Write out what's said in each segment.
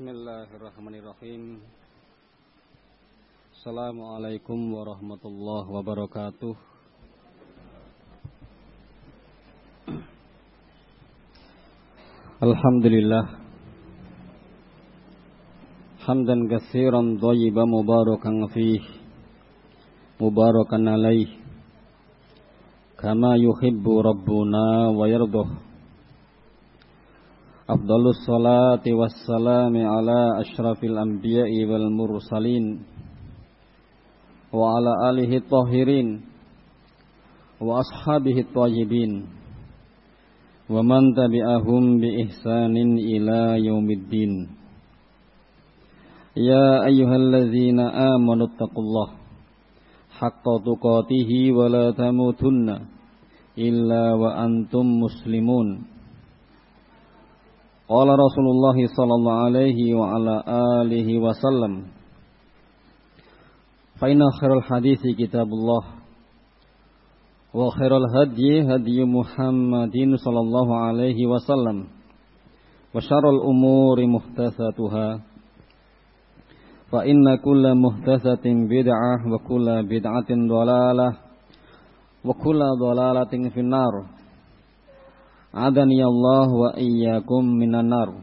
Bismillahirrahmanirrahim. Assalamualaikum warahmatullahi wabarakatuh. Alhamdulillah hamdan katsiran thayyiban mubarakan fih mubarakan alaih kama yuhibbu rabbuna wa yardah. Afdalus salati wassalami ala asyrafil anbiya'i wal mursalin wa ala alihi tahirin wa ashabihi tayyibin wa man tabi'ahum bi ihsanin ila yaumiddin. Ya ayyuhalladzina amanu taqullaha haqqa tuqatih wa la tamutunna illa wa antum muslimun. Qala Rasulullah sallallahu alaihi wa ala alihi wasallam, fa inna khairal hadithi kitabullah wa khairal hadyi hadyi Muhammadin sallallahu alaihi wasallam wa syarrul umuri muhdatsatuha fa inna kulla muhdatsatin bid'ah wa kulla bid'atin dhalalah wa kulla dhalalatin finnar. Adani Allah wa iyyakum minan nar.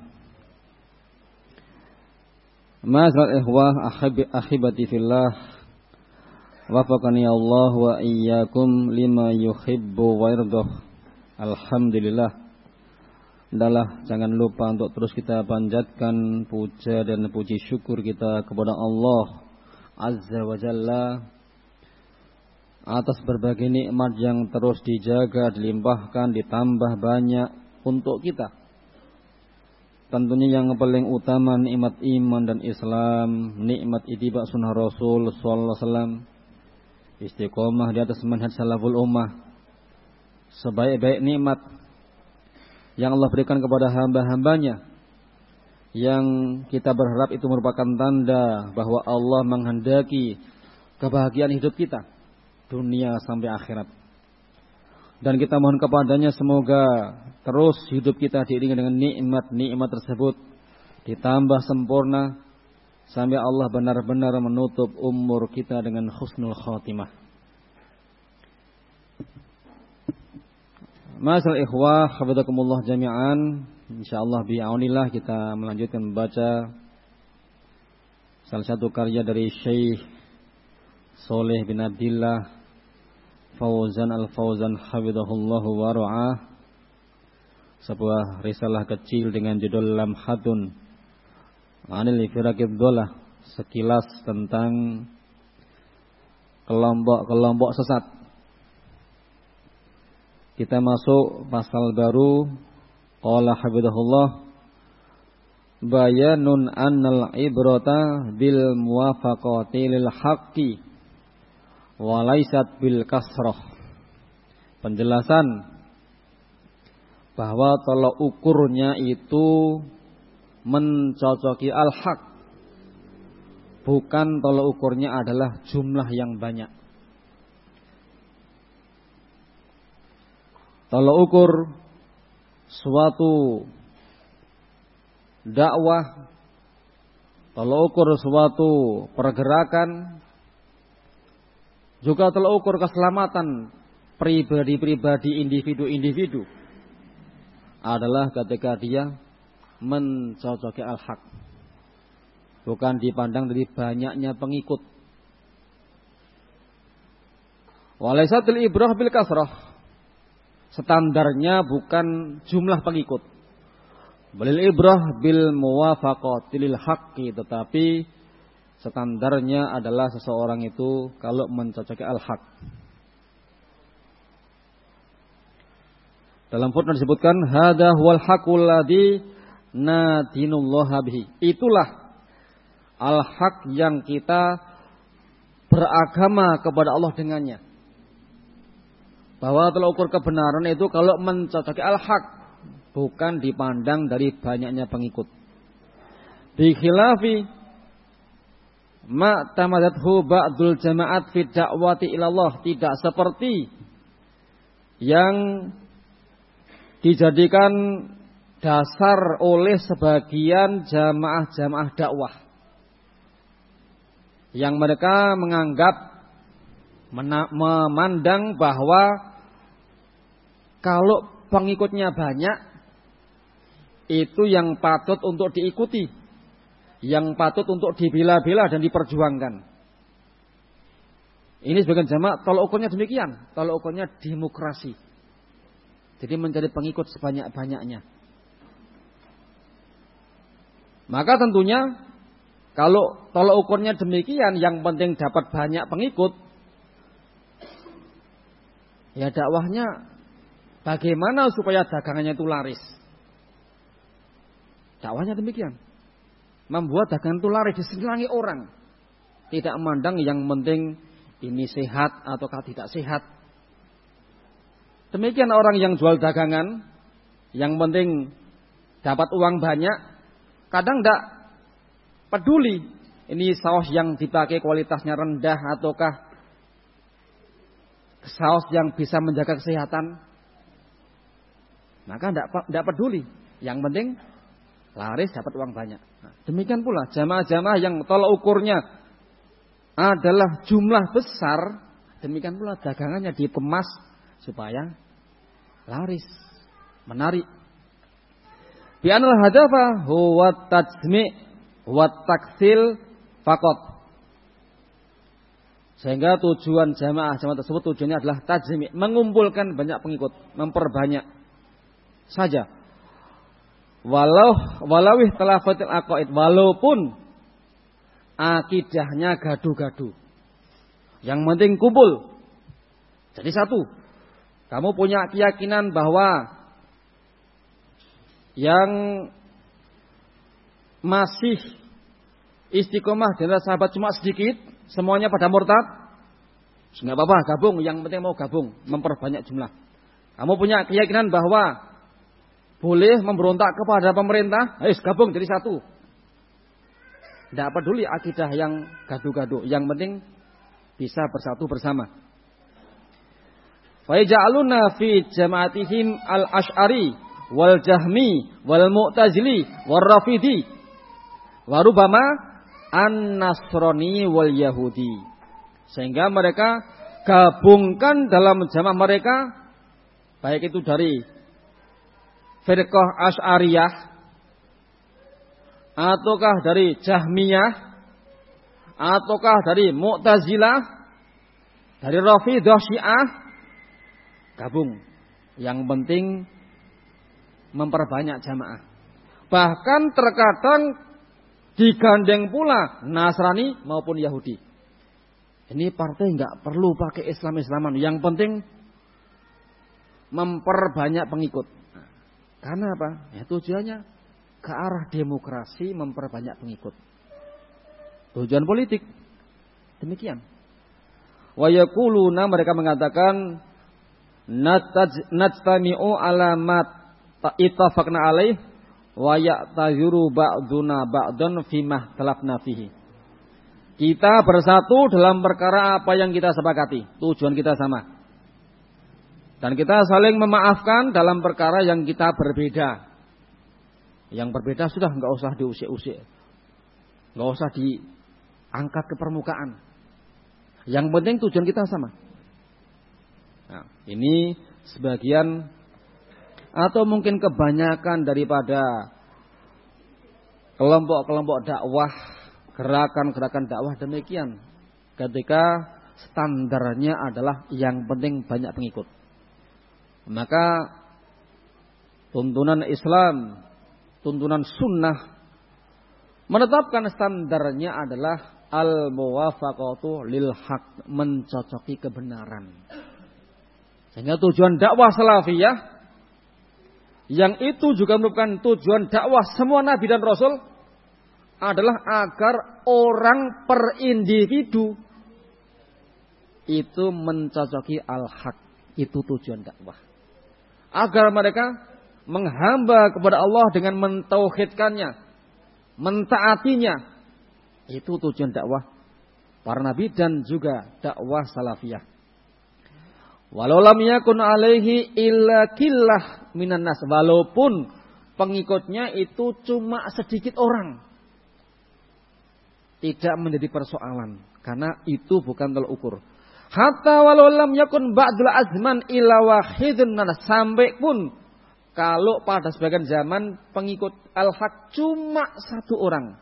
Ma'asal ikhwah ahibati fillah, wafaqani Allah wa iyyakum lima yuhibbu wa yardah. Alhamdulillah. Adalah jangan lupa untuk terus kita panjatkan puja dan puji syukur kita kepada Allah Azza wa Jalla atas berbagai nikmat yang terus dijaga, dilimpahkan, ditambah banyak untuk kita. Tentunya yang paling utama nikmat iman dan Islam, nikmat ittiba sunnah Rasul sallallahu alaihi wasallam, istiqomah di atas manhaj salaful ummah. Sebaik-baik nikmat yang Allah berikan kepada hamba-hambanya, yang kita berharap itu merupakan tanda bahwa Allah menghendaki kebahagiaan hidup kita dunia sampai akhirat. Dan kita mohon kepadanya semoga terus hidup kita diiringi dengan nikmat-nikmat tersebut ditambah sempurna sampai Allah benar-benar menutup umur kita dengan husnul khatimah. Ma'asal ikhwah hafizakumullah jami'an, insyaallah bi'aunillah kita melanjutkan membaca salah satu karya dari Syekh Saleh bin Abdillah Fauzan al-Fauzan hafizahullahu wa ra'ah, sebuah risalah kecil dengan judul Lamhatun Anil Firaqid Dhalah, sekilas tentang kelompok-kelompok sesat. Kita masuk pasal baru. Qala hafizahullah, bayanun annal ibrata bil muwafaqati lil haqqi walaisat bil kasrah. Penjelasan bahwa tolak ukurnya itu mencocoki al-haq, bukan tolak ukurnya adalah jumlah yang banyak. Tolak ukur suatu dakwah, tolak ukur suatu pergerakan, juga tolak ukur keselamatan pribadi-pribadi, individu-individu adalah ketika dia mencocoki al-haq, bukan dipandang dari banyaknya pengikut. Walaisatil ibrah bil kasrah, standarnya bukan jumlah pengikut. Balil ibrah bil muwafaqatil haqqi, tetapi standarnya adalah seseorang itu kalau mencocoki al-haq. Dalam footnote disebutkan hadza huwal haqqul ladzi nadinullaha bihi. Itulah al-haq yang kita beragama kepada Allah dengannya. Bahwa tolak ukur kebenaran itu kalau mencocoki al-haq, bukan dipandang dari banyaknya pengikut. Bi khilafi ma tamadathu ba'dul jama'at fi da'wati ilallah, tidak seperti yang dijadikan dasar oleh sebagian jamaah-jamaah dakwah yang mereka menganggap memandang bahwa kalau pengikutnya banyak itu yang patut untuk diikuti, yang patut untuk dibela-bela dan diperjuangkan. Ini sebagian jamaah tolak ukurnya demikian, tolak ukurnya demokrasi. Jadi mencari pengikut sebanyak-banyaknya. Maka tentunya kalau tolak ukurnya demikian, yang penting dapat banyak pengikut, ya dakwahnya bagaimana supaya dagangannya itu laris. Dakwahnya demikian. Membuat dagangan itu laris, disenangi orang. Tidak memandang yang penting ini sehat ataukah tidak sehat. Demikian orang yang jual dagangan, yang penting dapat uang banyak, kadang tidak peduli ini saus yang dipakai kualitasnya rendah ataukah saus yang bisa menjaga kesehatan. Maka tidak peduli. Yang penting laris, dapat uang banyak. Nah, demikian pula jamaah-jamaah yang tolak ukurnya adalah jumlah besar, demikian pula dagangannya dikemas supaya laris, menarik. Bi anal hadafa huwa tajmi' wa taksil faqat. Sehingga tujuan jamaah tersebut tujuannya adalah tajmi', mengumpulkan banyak pengikut, memperbanyak saja. Walau ikhtilafatil aqaid, walaupun akidahnya gaduh-gaduh. Yang penting kumpul. Jadi satu. Kamu punya keyakinan bahwa yang masih istiqomah dari sahabat cuma sedikit, semuanya pada murtad. Enggak apa-apa, gabung, yang penting mau gabung, memperbanyak jumlah. Kamu punya keyakinan bahwa boleh memberontak kepada pemerintah, ayo gabung jadi satu. Tidak peduli akidah yang gaduh-gaduh, yang penting bisa bersatu bersama. Fa yaj'aluna fi jama'atihim al-Asy'ari wal Jahmi wal Mu'tazili wal Rafidi wa rubama an-Nasrani wal Yahudi. Sehingga mereka gabungkan dalam jamaah mereka, baik itu dari firqah Asy'ariyah ataukah dari Jahmiyah ataukah dari Mu'tazilah, dari Rafidah Syiah, gabung. Yang penting memperbanyak jamaah. Bahkan terkadang digandeng pula Nasrani maupun Yahudi. Ini partai enggak perlu pakai Islam-Islaman, yang penting memperbanyak pengikut. Karena apa? Ya tujuannya ke arah demokrasi, memperbanyak pengikut. Tujuan politik. Demikian. Wa yaquluna, mereka mengatakan najtami'u ala ma ittafaqna alaih wa ya'taziru ba'duna ba'dan fima talafna fihi. Kita bersatu dalam perkara apa yang kita sepakati. Tujuan kita sama. Dan kita saling memaafkan dalam perkara yang kita berbeda. Yang berbeda sudah enggak usah diusik-usik. Enggak usah diangkat ke permukaan. Yang penting tujuan kita sama. Nah, ini sebagian atau mungkin kebanyakan daripada kelompok-kelompok dakwah, gerakan-gerakan dakwah demikian. Ketika standarnya adalah yang penting banyak pengikut. Maka tuntunan Islam, tuntunan sunnah menetapkan standarnya adalah al-muwafaqatu lil haq, mencocoki kebenaran. Sehingga tujuan dakwah salafiyah yang itu juga merupakan tujuan dakwah semua nabi dan rasul adalah agar orang per individu itu mencocoki al-haq. Itu tujuan dakwah. Agar mereka menghamba kepada Allah dengan mentauhidkannya, mentaatinya. Itu tujuan dakwah para nabi dan juga dakwah salafiyah. Walau lam yakun alaihi illa killah minan nas, walaupun pengikutnya itu cuma sedikit orang, tidak menjadi persoalan, karena itu bukan tolak ukur. Hatta walau lam yakun ba'dul azman ila wahidun, sampai pun kalau pada sebagian zaman pengikut al-haq cuma satu orang,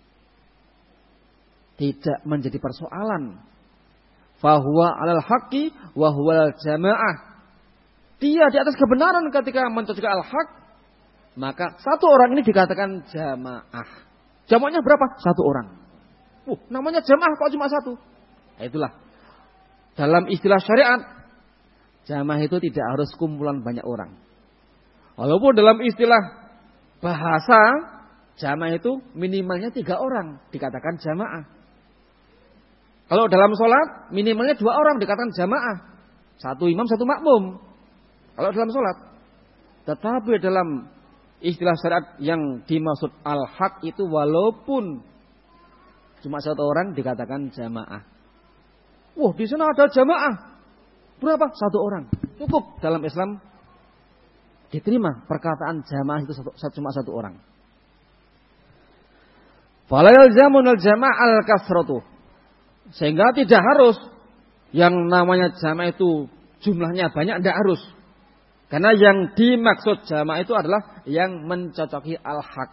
tidak menjadi persoalan. Fahuwa alal haqqi wa huwal jamaah. Dia di atas kebenaran ketika mencocokkan al-haq, maka satu orang ini dikatakan jamaah. Jamaahnya berapa? Satu orang. Namanya jamaah kok cuma satu? Nah, itulah. Dalam istilah syariat, jamaah itu tidak harus kumpulan banyak orang. Walaupun dalam istilah bahasa, jamaah itu minimalnya 3 orang dikatakan jamaah. Kalau dalam sholat minimalnya 2 orang dikatakan jamaah. 1 imam 1 makmum. Kalau dalam sholat. Tetapi dalam istilah syariat yang dimaksud al-haq itu walaupun cuma 1 orang dikatakan jamaah. Di sana ada jamaah. Berapa? 1 orang. Cukup dalam Islam diterima perkataan jamaah itu cuma 1 orang. Fala yalzamunal jamaah al-kasratu. Sehingga tidak harus yang namanya jamaah itu jumlahnya banyak, tidak harus. Karena yang dimaksud jamaah itu adalah yang mencocoki al-haq.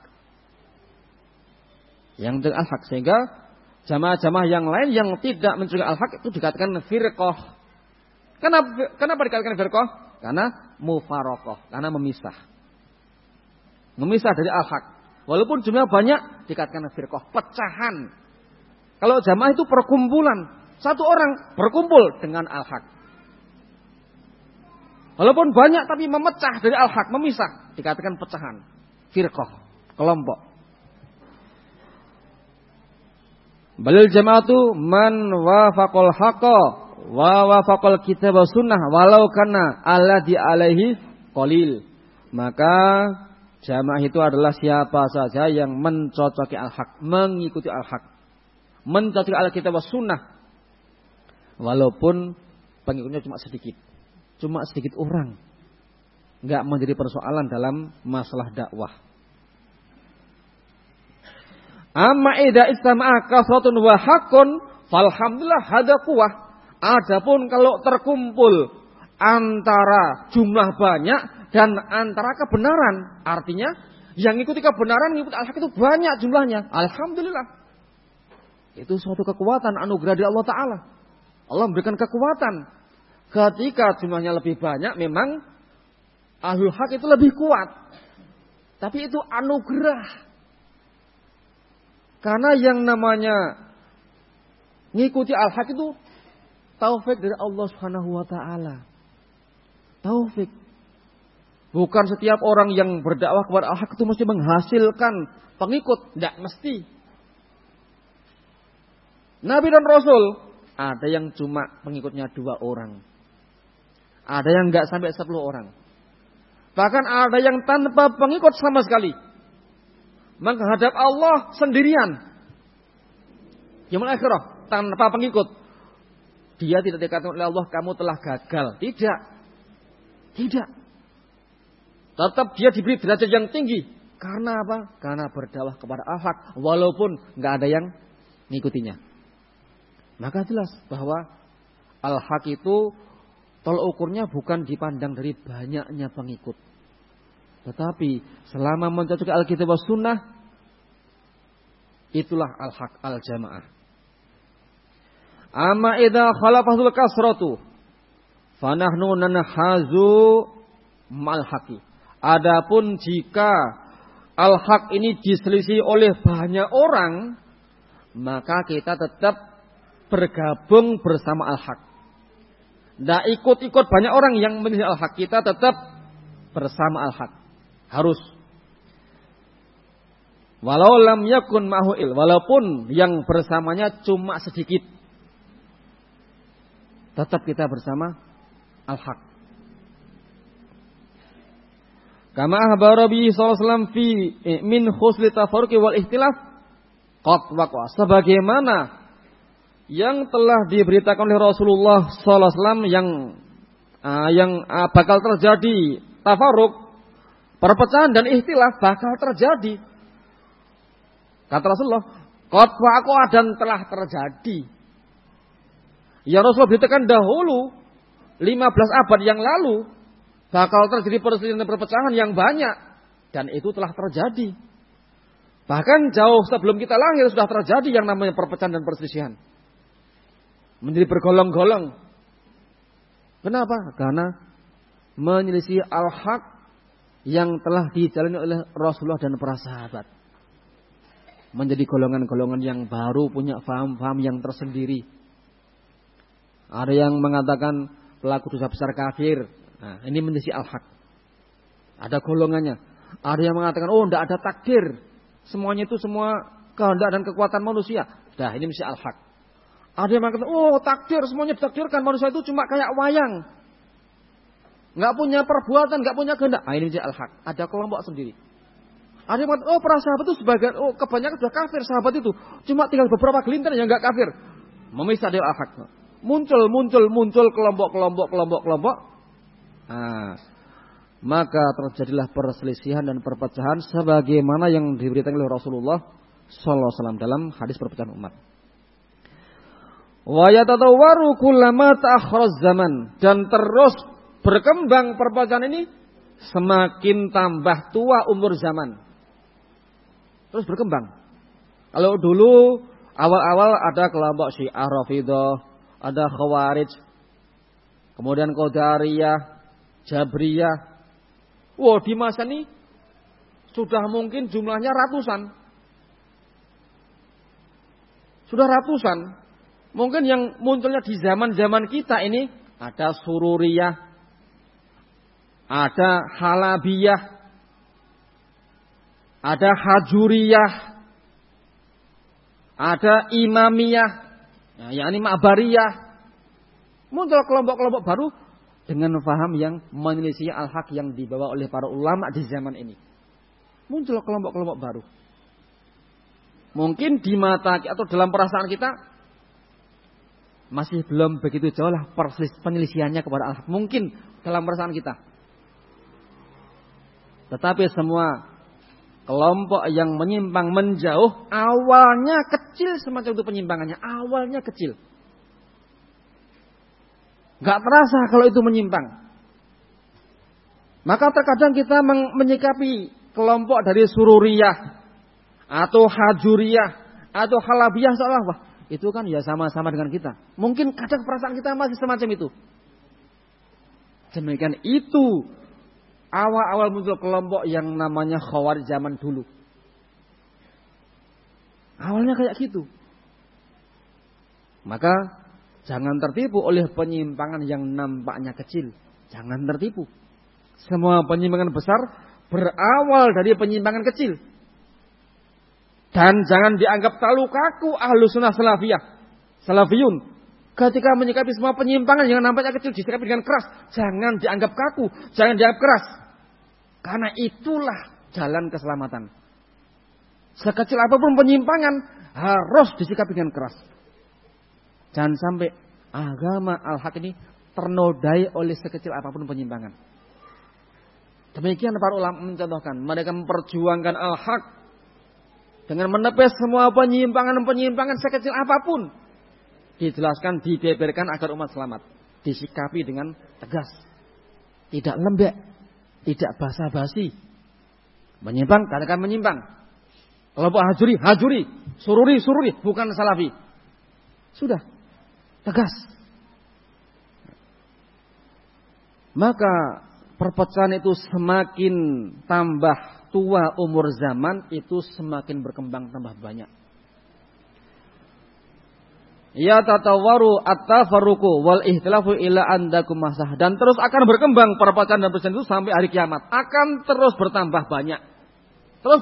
Yang dengan al-haq. Sehingga jamaah-jamaah yang lain yang tidak mencocoki al-haq itu dikatakan firqah. Kenapa dikatakan firqah? Karena mufaraqah, karena memisah. Memisah dari al-haq. Walaupun jumlah banyak dikatakan firqah, pecahan. Kalau jamaah itu perkumpulan, 1 orang berkumpul dengan al-haq. Walaupun banyak tapi memecah dari al-haq, memisah, dikatakan pecahan, firqah, kelompok. Balil jama'atu man wafaqal haqqa wa wafaqal kitab wa sunnah walau kana alladhi alaihi qalil. Maka jamaah itu adalah siapa saja yang mencocoki al-haq, mengikuti al-haq, mencocoki al-kitab wa sunnah, walaupun pengikutnya cuma sedikit orang, enggak menjadi persoalan dalam masalah dakwah. Amma idza istama'a kasratun wa haqqun falhamdulillah hada quwwah. Adapun kalau terkumpul antara jumlah banyak dan antara kebenaran, artinya yang ikuti kebenaran, ngikuti al-haq itu banyak jumlahnya, alhamdulillah. Itu suatu kekuatan anugerah dari Allah Ta'ala. Allah memberikan kekuatan. Ketika jumlahnya lebih banyak, memang ahlul haq itu lebih kuat. Tapi itu anugerah. Karena yang namanya ngikuti al-haq itu taufik dari Allah Subhanahu wa Ta'ala. Taufik. Bukan setiap orang yang berdakwah kepada al-haq itu mesti menghasilkan pengikut. Tidak mesti. Nabi dan Rasul ada yang cuma pengikutnya 2 orang. Ada yang enggak sampai 10 orang. Bahkan ada yang tanpa pengikut sama sekali. Menghadap Allah sendirian. Yaumul akhirah tanpa pengikut. Dia tidak dikatakan oleh Allah kamu telah gagal. Tidak. Tetap dia diberi derajat yang tinggi. Karena apa? Karena berdakwah kepada al-haq walaupun enggak ada yang mengikutinya. Maka jelas bahwa al-haq itu tolak ukurnya bukan dipandang dari banyaknya pengikut. Tetapi selama mencocoki Alkitab wa Sunnah, itulah al-haq al-jamaah. Amma idza khalafatul kasratu fanahnu nanhazu mal haqi. Adapun jika al-haq ini diselisih oleh banyak orang, maka kita tetap bergabung bersama al-haq. Tidak ikut-ikut banyak orang yang menyelisih al-haq. Kita tetap bersama al-haq. Harus. Walau lam yakun ma'hu'il. Walaupun yang bersamanya cuma sedikit. Tetap kita bersama al-haq. Kama ahbara bihi sallallahu alaihi wasallam fi min khusli tafarruqi wal ikhtilaf qad waqa. Sebagaimana yang telah diberitakan oleh Rasulullah SAW yang bakal terjadi tafarruq, perpecahan dan ikhtilaf bakal terjadi. Kata Rasulullah, qad waqa'a dan telah terjadi. Ya Rasulullah beritakan dahulu 15 abad yang lalu bakal terjadi perselisihan dan perpecahan yang banyak dan itu telah terjadi. Bahkan jauh sebelum kita lahir sudah terjadi yang namanya perpecahan dan perselisihan. Menjadi bergolong-golong. Kenapa? Karena menyelisih al-haq yang telah dijalani oleh Rasulullah dan para sahabat. Menjadi golongan-golongan yang baru punya faham-faham yang tersendiri. Ada yang mengatakan pelaku dosa besar kafir. Nah, ini menyelisih al-haq. Ada golongannya. Ada yang mengatakan, oh tidak ada takdir. Semuanya itu semua kehendak dan kekuatan manusia. Dah, ini mesti al-haq. Ada yang mengatakan, oh takdir, semuanya ditakdirkan. Manusia itu cuma kayak wayang. Nggak punya perbuatan, nggak punya kehendak. Nah, ini mesti al-haq. Ada kelompok sendiri. Ada yang mengatakan, oh para sahabat itu sebagian, oh kebanyakan sudah kafir sahabat itu. Cuma tinggal beberapa gelintir yang nggak kafir. Memisah dari al-haq. Muncul kelompok. Nah, maka terjadilah perselisihan dan perpecahan sebagaimana yang diberitakan oleh Rasulullah sallallahu alaihi wasallam dalam hadis perpecahan umat. Wa yatatawwaru kullama ta'akhkhara zaman, dan terus berkembang perpecahan ini semakin tambah tua umur zaman. Terus berkembang. Kalau dulu awal-awal ada kelompok Syiah Rafidhah, ada Khawarij, kemudian Qadariyah, Jabriyah. Wah, di masa ini sudah mungkin jumlahnya ratusan. Sudah ratusan. Mungkin yang munculnya di zaman-zaman kita ini ada Sururiyah, ada Halabiyah, ada Hajuriyah, ada Imamiyah, yakni Ma'bariyah. Muncul kelompok-kelompok baru dengan faham yang menyelisih al-haq yang dibawa oleh para ulama di zaman ini. Muncul kelompok-kelompok baru. Mungkin di mata atau dalam perasaan kita masih belum begitu jauh lah penyelisihannya kepada al-haq. Mungkin dalam perasaan kita. Tetapi semua kelompok yang menyimpang menjauh awalnya kecil semacam itu penyimpangannya. Awalnya kecil. Gak terasa kalau itu menyimpang. Maka terkadang kita menyikapi kelompok dari Sururiyah atau Hajuriyah atau Halabiyah seolah wah itu kan ya sama-sama dengan kita. Mungkin kadang perasaan kita masih semacam itu. Demikian itu awal-awal muncul kelompok yang namanya Khawarij zaman dulu. Awalnya kayak gitu. Maka jangan tertipu oleh penyimpangan yang nampaknya kecil. Jangan tertipu. Semua penyimpangan besar berawal dari penyimpangan kecil. Dan jangan dianggap terlalu kaku ahlu sunnah salafiyun. Ketika menyikapi semua penyimpangan yang nampaknya kecil disikapi dengan keras. Jangan dianggap kaku. Jangan dianggap keras. Karena itulah jalan keselamatan. Sekecil apapun penyimpangan harus disikapi dengan keras. Jangan sampai agama al-haq ini ternodai oleh sekecil apapun penyimpangan. Demikian para ulama mencontohkan. Mereka memperjuangkan al-haq dengan menepis semua penyimpangan-penyimpangan sekecil apapun. Dijelaskan, dibeberkan agar umat selamat. Disikapi dengan tegas. Tidak lembek. Tidak basa-basi. Menyimpang, katakan menyimpang. Kelompok hajuri. Sururi. Bukan salafi. Sudah. Tegas. Maka perpecahan itu semakin tambah tua umur zaman itu semakin berkembang tambah banyak. Ya tatawaru at-tafarruqu wal ihtilafu ila andakum masah, dan terus akan berkembang perpecahan dan perselisihan itu sampai hari kiamat, akan terus bertambah banyak. Terus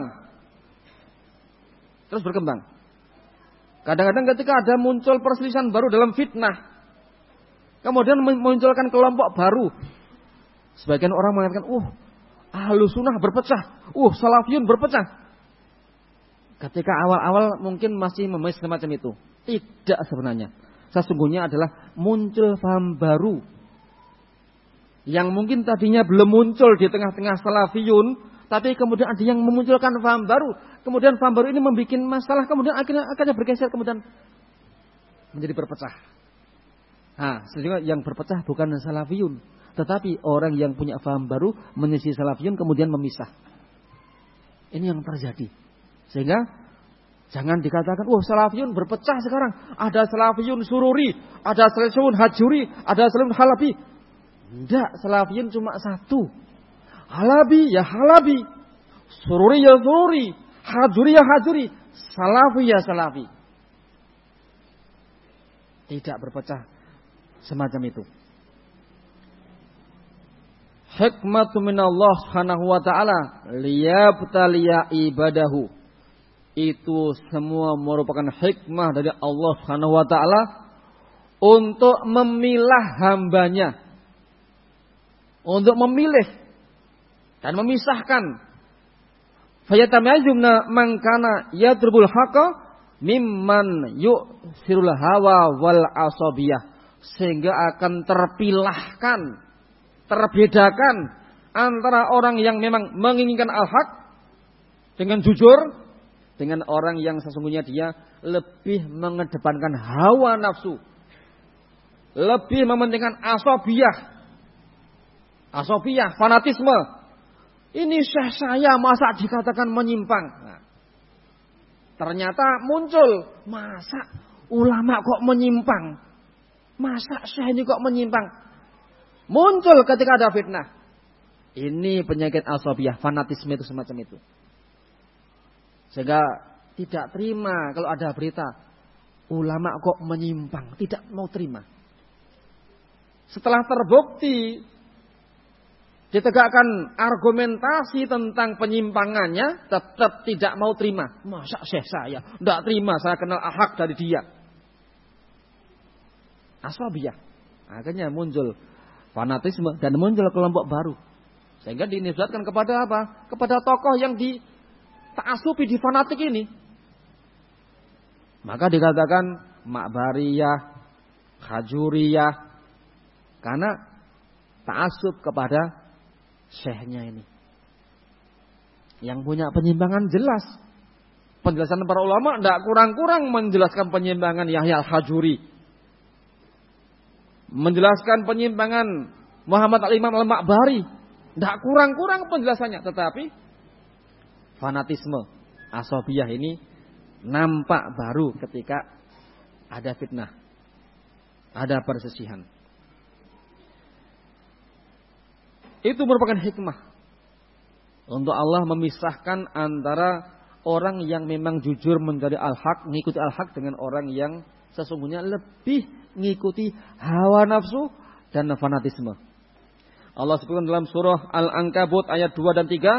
berkembang. Kadang-kadang ketika ada muncul perselisihan baru dalam fitnah, kemudian memunculkan kelompok baru. Sebagian orang mengatakan, ahlu sunnah berpecah, salafiyun berpecah. Ketika awal-awal mungkin masih memenuhi semacam itu. Tidak sebenarnya. Sesungguhnya adalah muncul paham baru. Yang mungkin tadinya belum muncul di tengah-tengah salafiyun, tapi kemudian ada yang memunculkan paham baru. Kemudian paham baru ini membuat masalah, kemudian akhirnya bergeser, kemudian menjadi berpecah. Nah, sehingga yang berpecah bukan salafiyun, tetapi orang yang punya paham baru menyisi salafiyun kemudian memisah. Ini yang terjadi. Sehingga jangan dikatakan, wah salafiyun berpecah sekarang. Ada salafiyun sururi, ada salafiyun hajuri, ada salafiyun halabi. Tidak, salafiyun cuma satu. Halabi ya halabi, sururi ya sururi, hajuri ya hajuri, salafi ya salafi. Tidak berpecah semacam itu. Hikmatu minallah subhanahu wa ta'ala liyabtaliya ibadahu. Itu semua merupakan hikmah dari Allah subhanahu wa ta'ala untuk memilah hambanya. Untuk memilih dan memisahkan. Fayatamyazumna man kana yadrubul haqa mimman yu'sirul hawa wal asabiyah. Sehingga akan terpilahkan, terbedakan antara orang yang memang menginginkan al-haq dengan jujur, dengan orang yang sesungguhnya dia lebih mengedepankan hawa nafsu, lebih mementingkan asabiyah, fanatisme. Ini syekh saya masa dikatakan menyimpang. Nah, ternyata muncul, masa ulama kok menyimpang? Masa syekh ini kok menyimpang? Muncul ketika ada fitnah. Ini penyakit asabiyah, fanatisme itu semacam itu. Sehingga tidak terima kalau ada berita ulama kok menyimpang, tidak mau terima. Setelah terbukti ditegakkan argumentasi tentang penyimpangannya, tetap tidak mau terima. Masa syekh saya tidak terima, saya kenal hak dari dia. Asabiyah. Akhirnya muncul fanatisme dan muncul kelompok baru. Sehingga dinisbatkan kepada apa? Kepada tokoh yang ta'asubi, di fanatik ini. Maka dikatakan Ma'bariyah, Khajuriyah, karena ta'asub kepada syekhnya ini. Yang punya penyimpangan jelas. Penjelasan para ulama tidak kurang-kurang menjelaskan penyimpangan Yahya al-Khajuri. Menjelaskan penyimpangan Muhammad al-Imam al-Ma'bari. Tidak kurang-kurang penjelasannya. Tetapi fanatisme asabiyah ini nampak baru ketika ada fitnah, ada persisihan. Itu merupakan hikmah untuk Allah memisahkan antara orang yang memang jujur mencari al-haq, mengikuti al-haq, dengan orang yang sesungguhnya lebih mengikuti hawa nafsu dan fanatisme. Allah sebutkan dalam surah Al-Ankabut ayat 2 dan 3.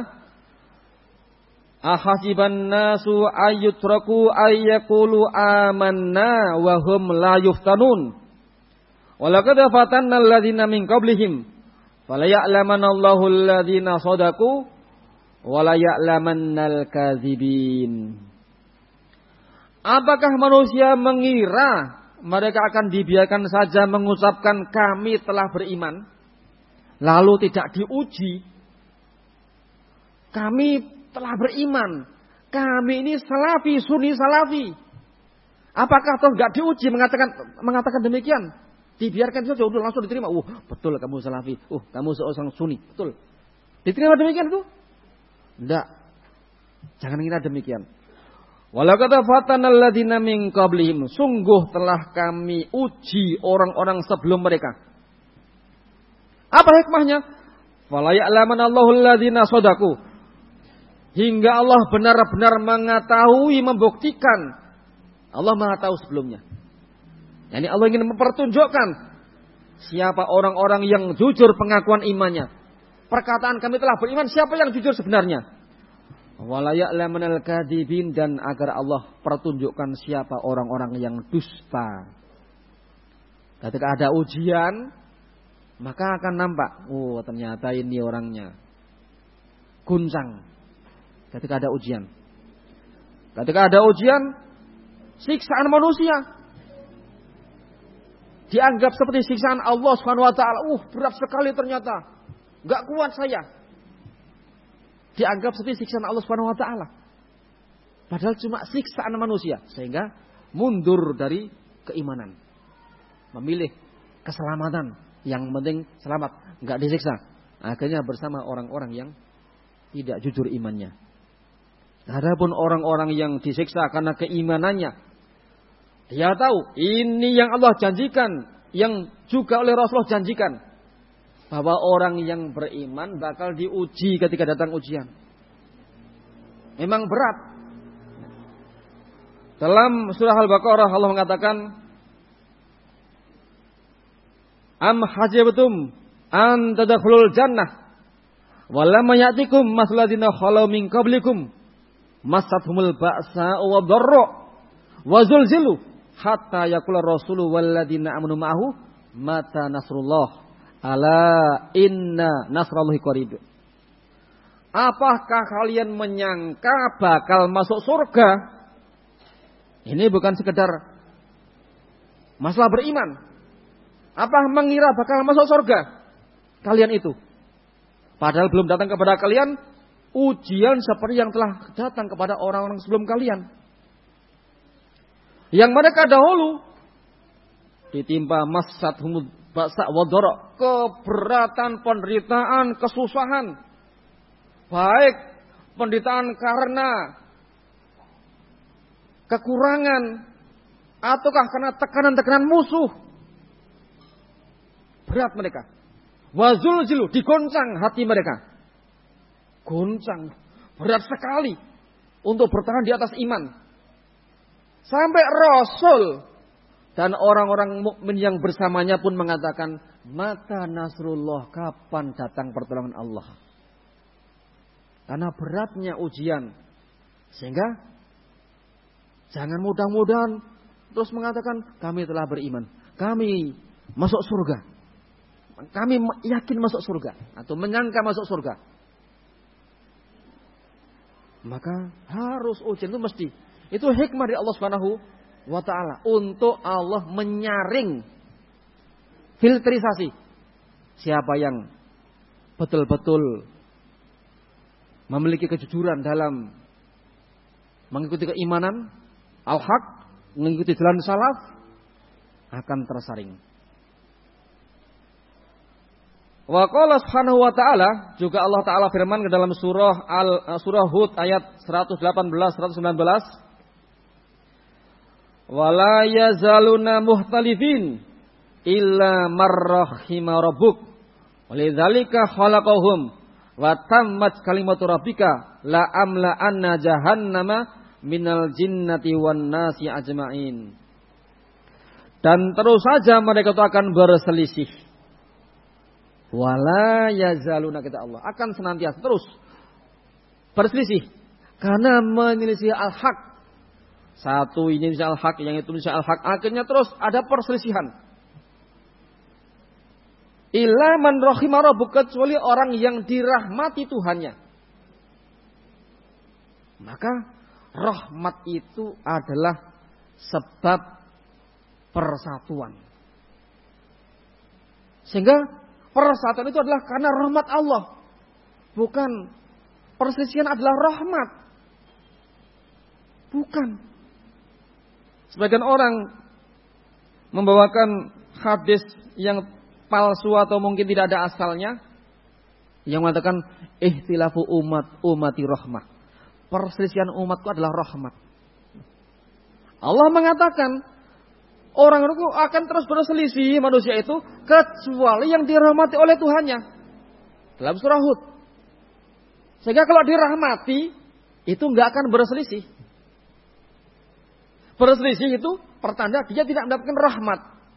Ahasiban nasu ayyutraku ayyakulu amanna wa hum la yuftanun. Walaqad fatanna alladziina min qablihim fala ya'lamanna Allahu alladziina shadaqu wa la ya'lamannal kadzibin. Apakah manusia mengira mereka akan dibiarkan saja mengucapkan kami telah beriman, lalu tidak diuji? Kami telah beriman, kami ini salafi, sunni salafi. Apakah toh enggak diuji mengatakan demikian? Dibiarkan saja udah langsung diterima. Betul kamu salafi. Kamu seorang sunni. Betul. Diterima demikian tuh? Enggak. Jangan kira demikian. Walaqad fatana alladziina min qablihim. Sungguh telah kami uji orang-orang sebelum mereka. Apa hikmahnya? Fala ya'lamanna Allahu alladziina shadaqu. Hingga Allah benar-benar mengetahui, membuktikan. Allah Maha tahu sebelumnya. Yani Allah ingin mempertunjukkan siapa orang-orang yang jujur pengakuan imannya. Perkataan kami telah beriman, siapa yang jujur sebenarnya? Wala ya'lamanal kadzibin, dan agar Allah pertunjukkan siapa orang-orang yang dusta. Ketika ada ujian, maka akan nampak, ternyata ini orangnya guncang. Ketika ada ujian. Ketika ada ujian, siksaan manusia. dianggap seperti siksaan Allah Subhanahu wa taala. Berat sekali ternyata. Enggak kuat saya. Dianggap seperti siksaan Allah Subhanahu wa taala. Padahal cuma siksaan manusia, sehingga mundur dari keimanan. Memilih keselamatan, yang penting selamat, enggak disiksa. Akhirnya bersama orang-orang yang tidak jujur imannya. Adapun orang-orang yang disiksa karena keimanannya, dia tahu ini yang Allah janjikan, yang juga oleh Rasulullah janjikan, bahwa orang yang beriman bakal diuji ketika datang ujian. Memang berat. Dalam surah Al-Baqarah Allah mengatakan, Am hajibtum an tadkhulul jannah walamma ya'tikum masalul ladzina khalu min qablikum massatuhumul ba'sa wa dharra wa zulzilu hatta yaqula rasulu wal ladzina amanu ma'ahu mata nasrullah ala inna nasrallahi qarib. Apakah kalian menyangka bakal masuk surga? Ini bukan sekedar masalah beriman. Apa mengira bakal masuk surga kalian itu? Padahal belum datang kepada kalian ujian seperti yang telah datang kepada orang-orang sebelum kalian. Yang mereka dahulu ditimpa massatuhumul ba'sa wa dharra, keberatan, penderitaan, kesusahan. Baik penderitaan karena kekurangan ataukah karena tekanan-tekanan musuh. Berat mereka. Wazulzilu, digoncang hati mereka. Goncang. Berat sekali untuk bertahan di atas iman. Sampai Rasul dan orang-orang mukmin yang bersamanya pun mengatakan, mata nasrullah, kapan datang pertolongan Allah? Karena beratnya ujian. Sehingga jangan mudah-mudahan terus mengatakan kami telah beriman, kami masuk surga, kami yakin masuk surga atau menyangka masuk surga. Maka harus ujian itu mesti. Itu hikmah dari Allah Subhanahu wa taala untuk Allah menyaring, filterisasi siapa yang betul-betul memiliki kejujuran dalam mengikuti keimanan al-haq, mengikuti jalan salaf, akan tersaring. Wa qala subhanahu wa ta'ala, juga Allah Ta'ala firman ke dalam surah Hud ayat 118-119. Wala yazaluna muhtalifin illa marrahima rabbuk walidzalika khalaqahum wa tammat kalimatu rabbika la amla anna jahannama minal jinnati wan nasi ajma'in. Dan terus saja mereka itu akan berselisih. Wala yazaluna, kata Allah, akan senantiasa terus berselisih karena menyelisih al-haq. Satu ini menyelisih al-haq, yang itu menyelisih al-haq, akhirnya terus ada perselisihan. Illa man rahima rabbuk, kecuali orang yang dirahmati Tuhannya. Maka rahmat itu adalah sebab persatuan. Sehingga persatuan itu adalah karena rahmat Allah. Bukan perselisihan adalah rahmat. Bukan. Sebagian orang membawakan hadis yang palsu atau mungkin tidak ada asalnya, yang mengatakan ihtilafu umati rahmah. Perselisihan umatku adalah rahmat. Allah mengatakan orang itu akan terus berselisih manusia itu kecuali yang dirahmati oleh Tuhannya. Dalam surah Hud. Sehingga kalau dirahmati itu nggak akan berselisih. Berselisih itu pertanda dia tidak mendapatkan rahmat.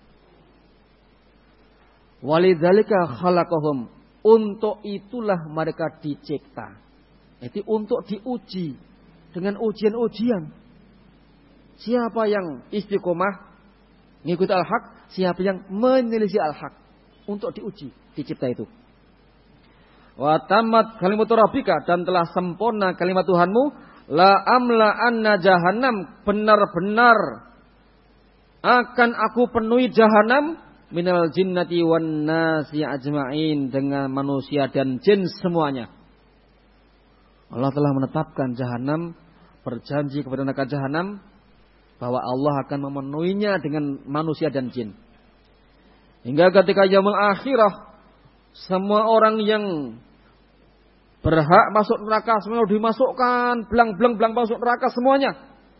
Walidzalika khalaqahum, untuk itulah mereka dicipta. Jadi untuk diuji dengan ujian-ujian. Siapa yang istiqomah mengikuti al-haq, siapa yang menyelisih al-haq, untuk diuji, dicipta itu. Wa tammat kalimatu rabbika, dan telah sempurna kalimat Tuhanmu, la amla anna jahannam, benar-benar akan aku penuhi jahanam minal jinnati wan nasi ajma'in, dengan manusia dan jin semuanya. Allah telah menetapkan jahanam, berjanji kepada neraka jahanam bahwa Allah akan memenuhinya dengan manusia dan jin. Hingga ketika yaumul akhirah, semua orang yang berhak masuk neraka semua dimasukkan, belang-belang masuk neraka semuanya.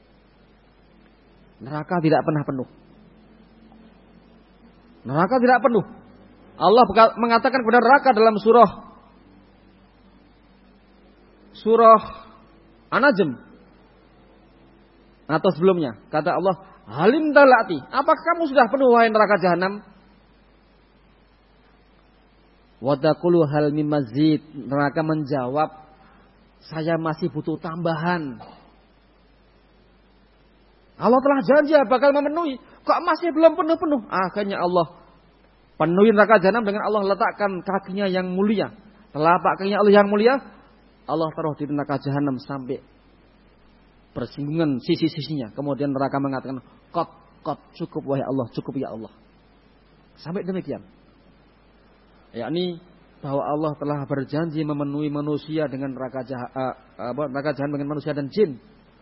Neraka tidak pernah penuh. Neraka tidak penuh. Allah mengatakan kepada neraka dalam surah An-Najm atau sebelumnya, kata Allah, halim talati, apakah kamu sudah penuh wahai neraka jahanam? Wadaqulu hal mim mazid, neraka menjawab, saya masih butuh tambahan. Allah telah janji bakal memenuhi, kok masih belum penuh-penuh? Akhirnya Allah penuhi neraka jahanam dengan Allah letakkan kakinya yang mulia, telapak kakinya Allah yang mulia, Allah taruh di neraka jahanam sampai bersinggungan sisi-sisinya. Kemudian neraka mengatakan, kot cukup wahai Allah, cukup ya Allah. Sampai demikian. Yakni bahwa Allah telah berjanji memenuhi manusia dengan neraka jahanam dengan manusia dan jin.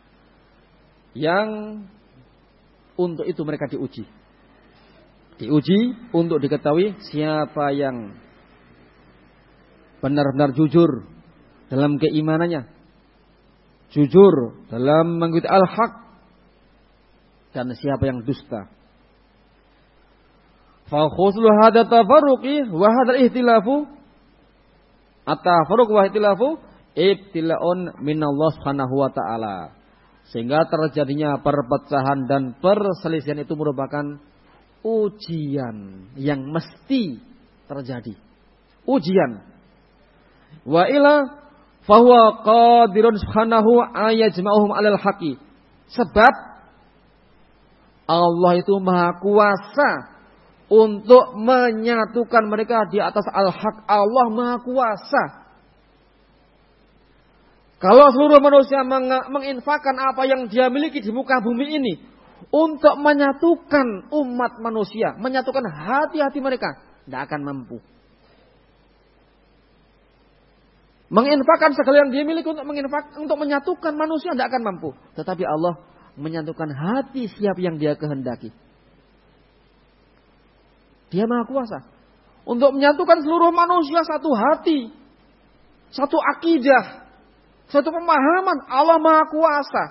Yang untuk itu mereka diuji. Diuji untuk diketahui siapa yang benar-benar jujur dalam keimanannya, jujur dalam mengikuti al-haq, dan siapa yang dusta. Fa khuslu hada tafarruqi wa hada ihtilafu, at-tafarruq wa ihtilafu ibtila'un minallah subhanahu wa ta'ala. Sehingga terjadinya perpecahan dan perselisihan itu merupakan ujian yang mesti terjadi. Ujian. Wa ila fahuwa qadirun subhanahu ayajma'uhum 'alal haqi. Sebab Allah itu maha kuasa untuk menyatukan mereka di atas al-haq. Allah maha kuasa. Kalau seluruh manusia menginfakkan apa yang dia miliki di muka bumi ini untuk menyatukan umat manusia, menyatukan hati-hati mereka, tidak akan mampu. Menginfakkan segala yang dia miliki untuk menyatukan manusia tidak akan mampu. Tetapi Allah menyatukan hati siapa yang dia kehendaki. Dia maha kuasa untuk menyatukan seluruh manusia satu hati, satu akidah, satu pemahaman. Allah maha kuasa.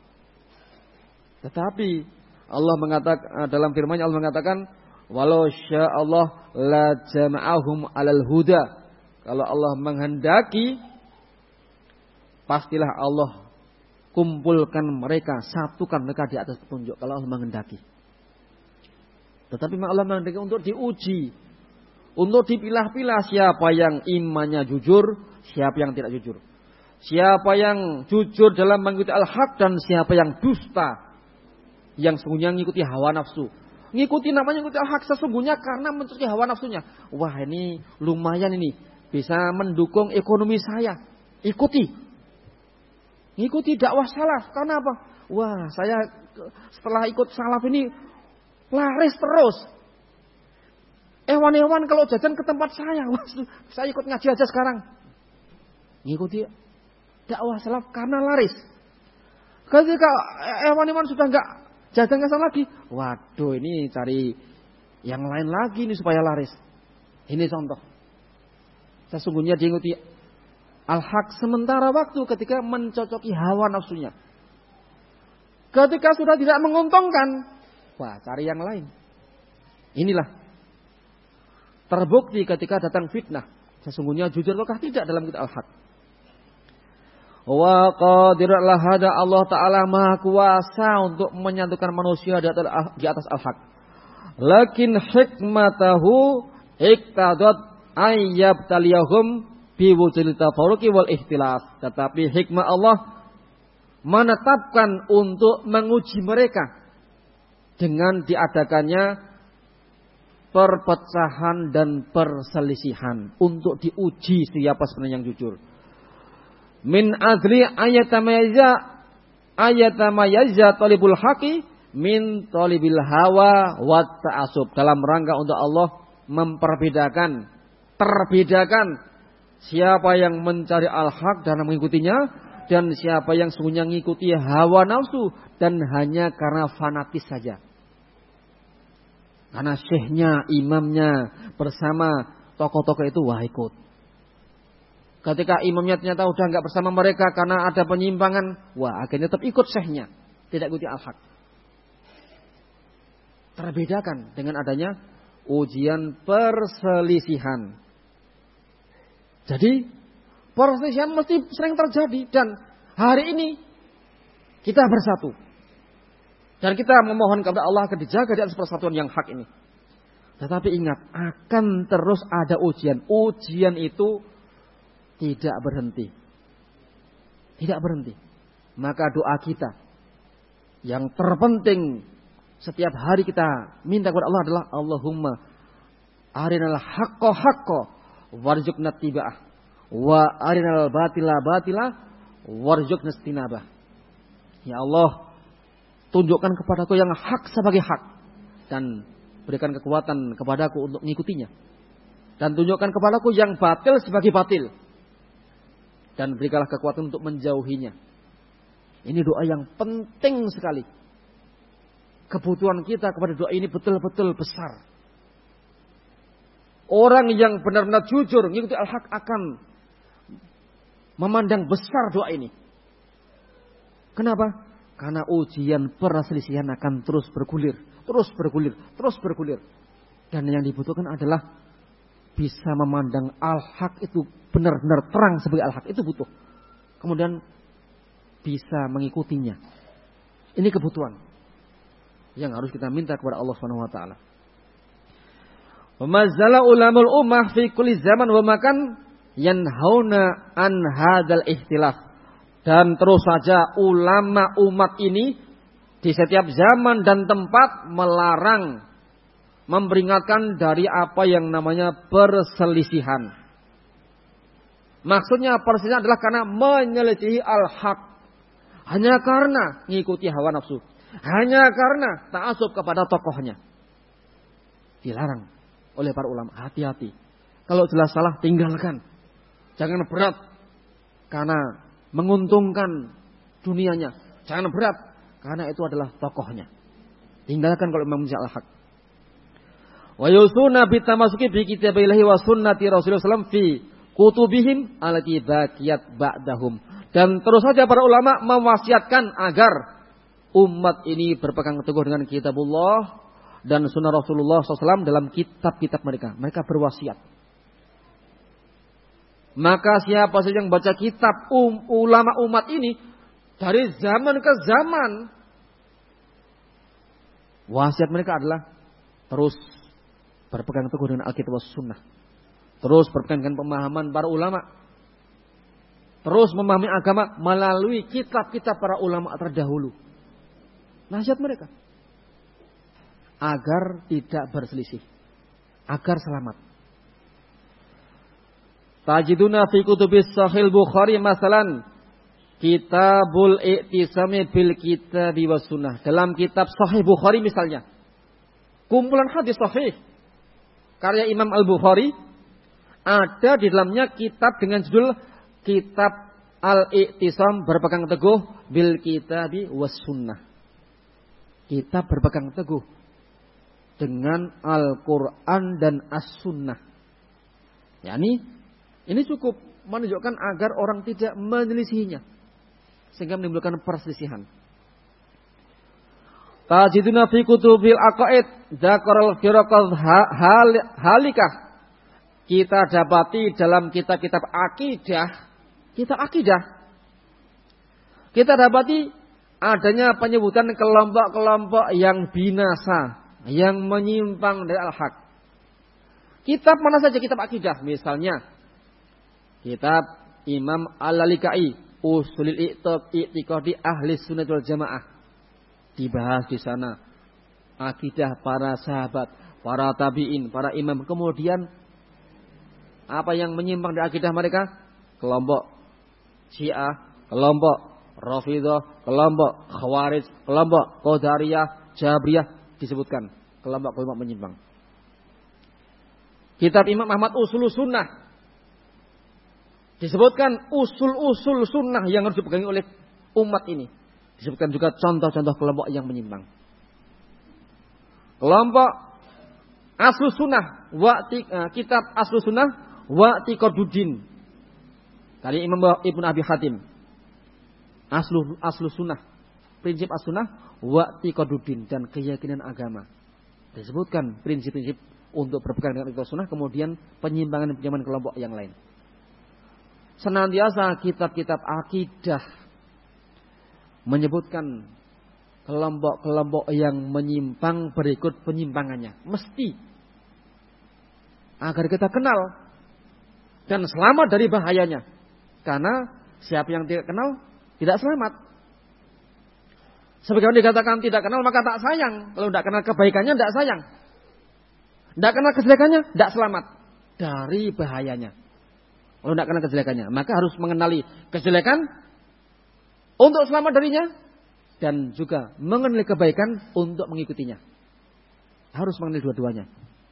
Tetapi Allah mengatakan dalam firman-Nya, Allah mengatakan, walau sya'allah la jama'ahum 'alal huda. Kalau Allah menghendaki, pastilah Allah kumpulkan mereka, satukan mereka di atas petunjuk. Kalau Allah menghendaki. Tetapi Allah menghendaki untuk diuji, untuk dipilah-pilah siapa yang imannya jujur, siapa yang tidak jujur. Siapa yang jujur dalam mengikuti al-haq dan siapa yang dusta, yang sesungguhnya mengikuti hawa nafsu. Ngikuti namanya ngikuti al-haq sesungguhnya karena mencuri hawa nafsunya. Wah, ini lumayan ini, bisa mendukung ekonomi saya. Ikuti dakwah salaf. Karena apa? Wah, saya setelah ikut salaf ini laris terus. Ewan-ewan kalau jajan ke tempat saya. Wah, saya ikut ngaji aja sekarang. Ngikuti dakwah salaf karena laris. Ketika ewan-ewan sudah enggak jajan ke sana lagi, waduh, ini cari yang lain lagi nih supaya laris. Ini contoh. Sesungguhnya dia ikuti al-haq sementara waktu ketika mencocoki hawa nafsunya. Ketika sudah tidak menguntungkan, wah, cari yang lain. Inilah terbukti ketika datang fitnah. Sesungguhnya jujur ataukah tidak dalam kita al-haq. Wa qadirul hada, Allah Ta'ala maha kuasa untuk menyatukan manusia di atas al-haq. Lakin hikmatahu iktadat ayyab taliyahum biwujudil tafaruqi wal ikhtilaf. Tetapi hikmah Allah menetapkan untuk menguji mereka dengan diadakannya perpecahan dan perselisihan, untuk diuji siapa sebenarnya yang jujur. Min adli ayatamayya talibul haqi min talibil hawa wa ta'assub, dalam rangka untuk Allah terbedakan siapa yang mencari al-haq dan mengikutinya, dan siapa yang sungguhnya mengikuti hawa nafsu dan hanya karena fanatis saja. Karena syekhnya, imamnya bersama tokoh-tokoh itu, wah ikut. Ketika imamnya ternyata udah nggak bersama mereka karena ada penyimpangan, wah akhirnya tetap ikut syekhnya, tidak ikuti al-haq. Terbedakan dengan adanya ujian perselisihan. Jadi perselisihan mesti sering terjadi, dan hari ini kita bersatu dan kita memohon kepada Allah agar dijaga di atas persatuan yang hak ini. Tetapi ingat, akan terus ada ujian. Ujian itu tidak berhenti. Tidak berhenti. Maka doa kita yang terpenting setiap hari kita minta kepada Allah adalah Allahumma arinal haqqo haqqo warzuqna tiba'ah wa arinal batila batila warzuqna istinabah. Ya Allah, tunjukkan kepadaku yang hak sebagai hak dan berikan kekuatan kepadaku untuk mengikutinya. Dan tunjukkan kepadaku yang batil sebagai batil dan berikanlah kekuatan untuk menjauhinya. Ini doa yang penting sekali. Kebutuhan kita kepada doa ini betul-betul besar. Orang yang benar-benar jujur mengikuti al-haq akan memandang besar doa ini. Kenapa? Karena ujian perselisihan akan terus bergulir. Dan yang dibutuhkan adalah bisa memandang al-haq itu benar-benar terang sebagai al-haq. Itu butuh. Kemudian bisa mengikutinya. Ini kebutuhan yang harus kita minta kepada Allah Subhanahu wa taala. Wa mazala ulamul ummah fi kulli zaman wa makan yanhauna an hadzal ikhtilaf. Dan terus saja ulama umat ini di setiap zaman dan tempat melarang, memperingatkan dari apa yang namanya perselisihan. Maksudnya perselisihan adalah karena menyelisihi al-haq. Hanya karena mengikuti hawa nafsu. Hanya karena ta'assub kepada tokohnya. Dilarang oleh para ulama. Hati-hati. Kalau jelas salah, tinggalkan. Jangan berat karena menguntungkan dunianya. Jangan berat karena itu adalah tokohnya. Tinggalkan kalau memang al-haq. Wa yusuna bitamasuki bi kitabillahi wa sunnati Rasulullah sallallahu alaihi wasallam fi kutubihim allati baqiyat ba'dahum. Dan terus saja para ulama mewasiatkan agar umat ini berpegang teguh dengan kitabullah dan sunnah Rasulullah SAW dalam kitab-kitab mereka. Mereka berwasiat. Maka siapa saja yang baca kitab ulama umat ini dari zaman ke zaman, wasiat mereka adalah terus berpegang teguh dengan Alkitab dan Sunnah. Terus berpegang dengan pemahaman para ulama. Terus memahami agama melalui kitab-kitab para ulama terdahulu. Nasihat mereka agar tidak berselisih, agar selamat. Tajiduna fi kutubis Sahih Bukhari masalan Kitabul I'tisami bil Kitabi was Sunnah. Dalam kitab Sahih Bukhari misalnya, kumpulan hadis sahih karya Imam Al-Bukhari, ada di dalamnya kitab dengan judul Kitab Al-I'tisam, berpegang teguh bil Kitabi was Sunnah. Kita berpegang teguh dengan Al-Quran dan As-Sunnah. Yani, ini cukup menunjukkan agar orang tidak menyelisihinya. Sehingga menimbulkan perselisihan. Tajiduna fi kutubil aqaid dzakarul firaqah halikah. Kita dapati dalam kitab-kitab akidah. Kita dapati adanya penyebutan kelompok-kelompok yang binasa, yang menyimpang dari al-haq. Kitab mana saja kitab akidah, misalnya kitab Imam Al-Lalikai, Usulul I'tiqadi Ahli Sunnah wal Jamaah. Dibahas di sana akidah para sahabat, para tabi'in, para imam. Kemudian apa yang menyimpang dari akidah mereka? Kelompok Syiah, kelompok Rafidhah, kelompok Khawarij, kelompok Qadariyah, Jabriyah disebutkan kelompok-kelompok menyimpang. Kitab Imam Ahmad Ushulus Sunnah disebutkan usul-usul sunnah yang harus dipegangi oleh umat ini. Disebutkan juga contoh-contoh kelompok yang menyimpang. Kelompok Ahlus Sunnah kitab Ahlus Sunnah wa Tiqaduddin dari Imam Ibnu Abi Hatim. Ahlus Sunnah, prinsip As-Sunnah wa Tiqaduddin, dan keyakinan agama. Disebutkan prinsip-prinsip untuk berpegang dengan Kitab Sunnah, kemudian penyimpangan-penyimpangan kelompok yang lain. Senantiasa kitab-kitab akidah menyebutkan kelompok-kelompok yang menyimpang berikut penyimpangannya. Mesti. Agar kita kenal dan selamat dari bahayanya. Karena siapa yang tidak kenal, tidak selamat. Sebagaimana dikatakan tidak kenal maka tak sayang. Kalau tidak kenal kebaikannya, tidak sayang. Tidak kenal kejelekannya, tidak selamat dari bahayanya. Kalau tidak kenal kejelekannya, maka harus mengenali kejelekan untuk selamat darinya, dan juga mengenali kebaikan untuk mengikutinya. Harus mengenali dua-duanya.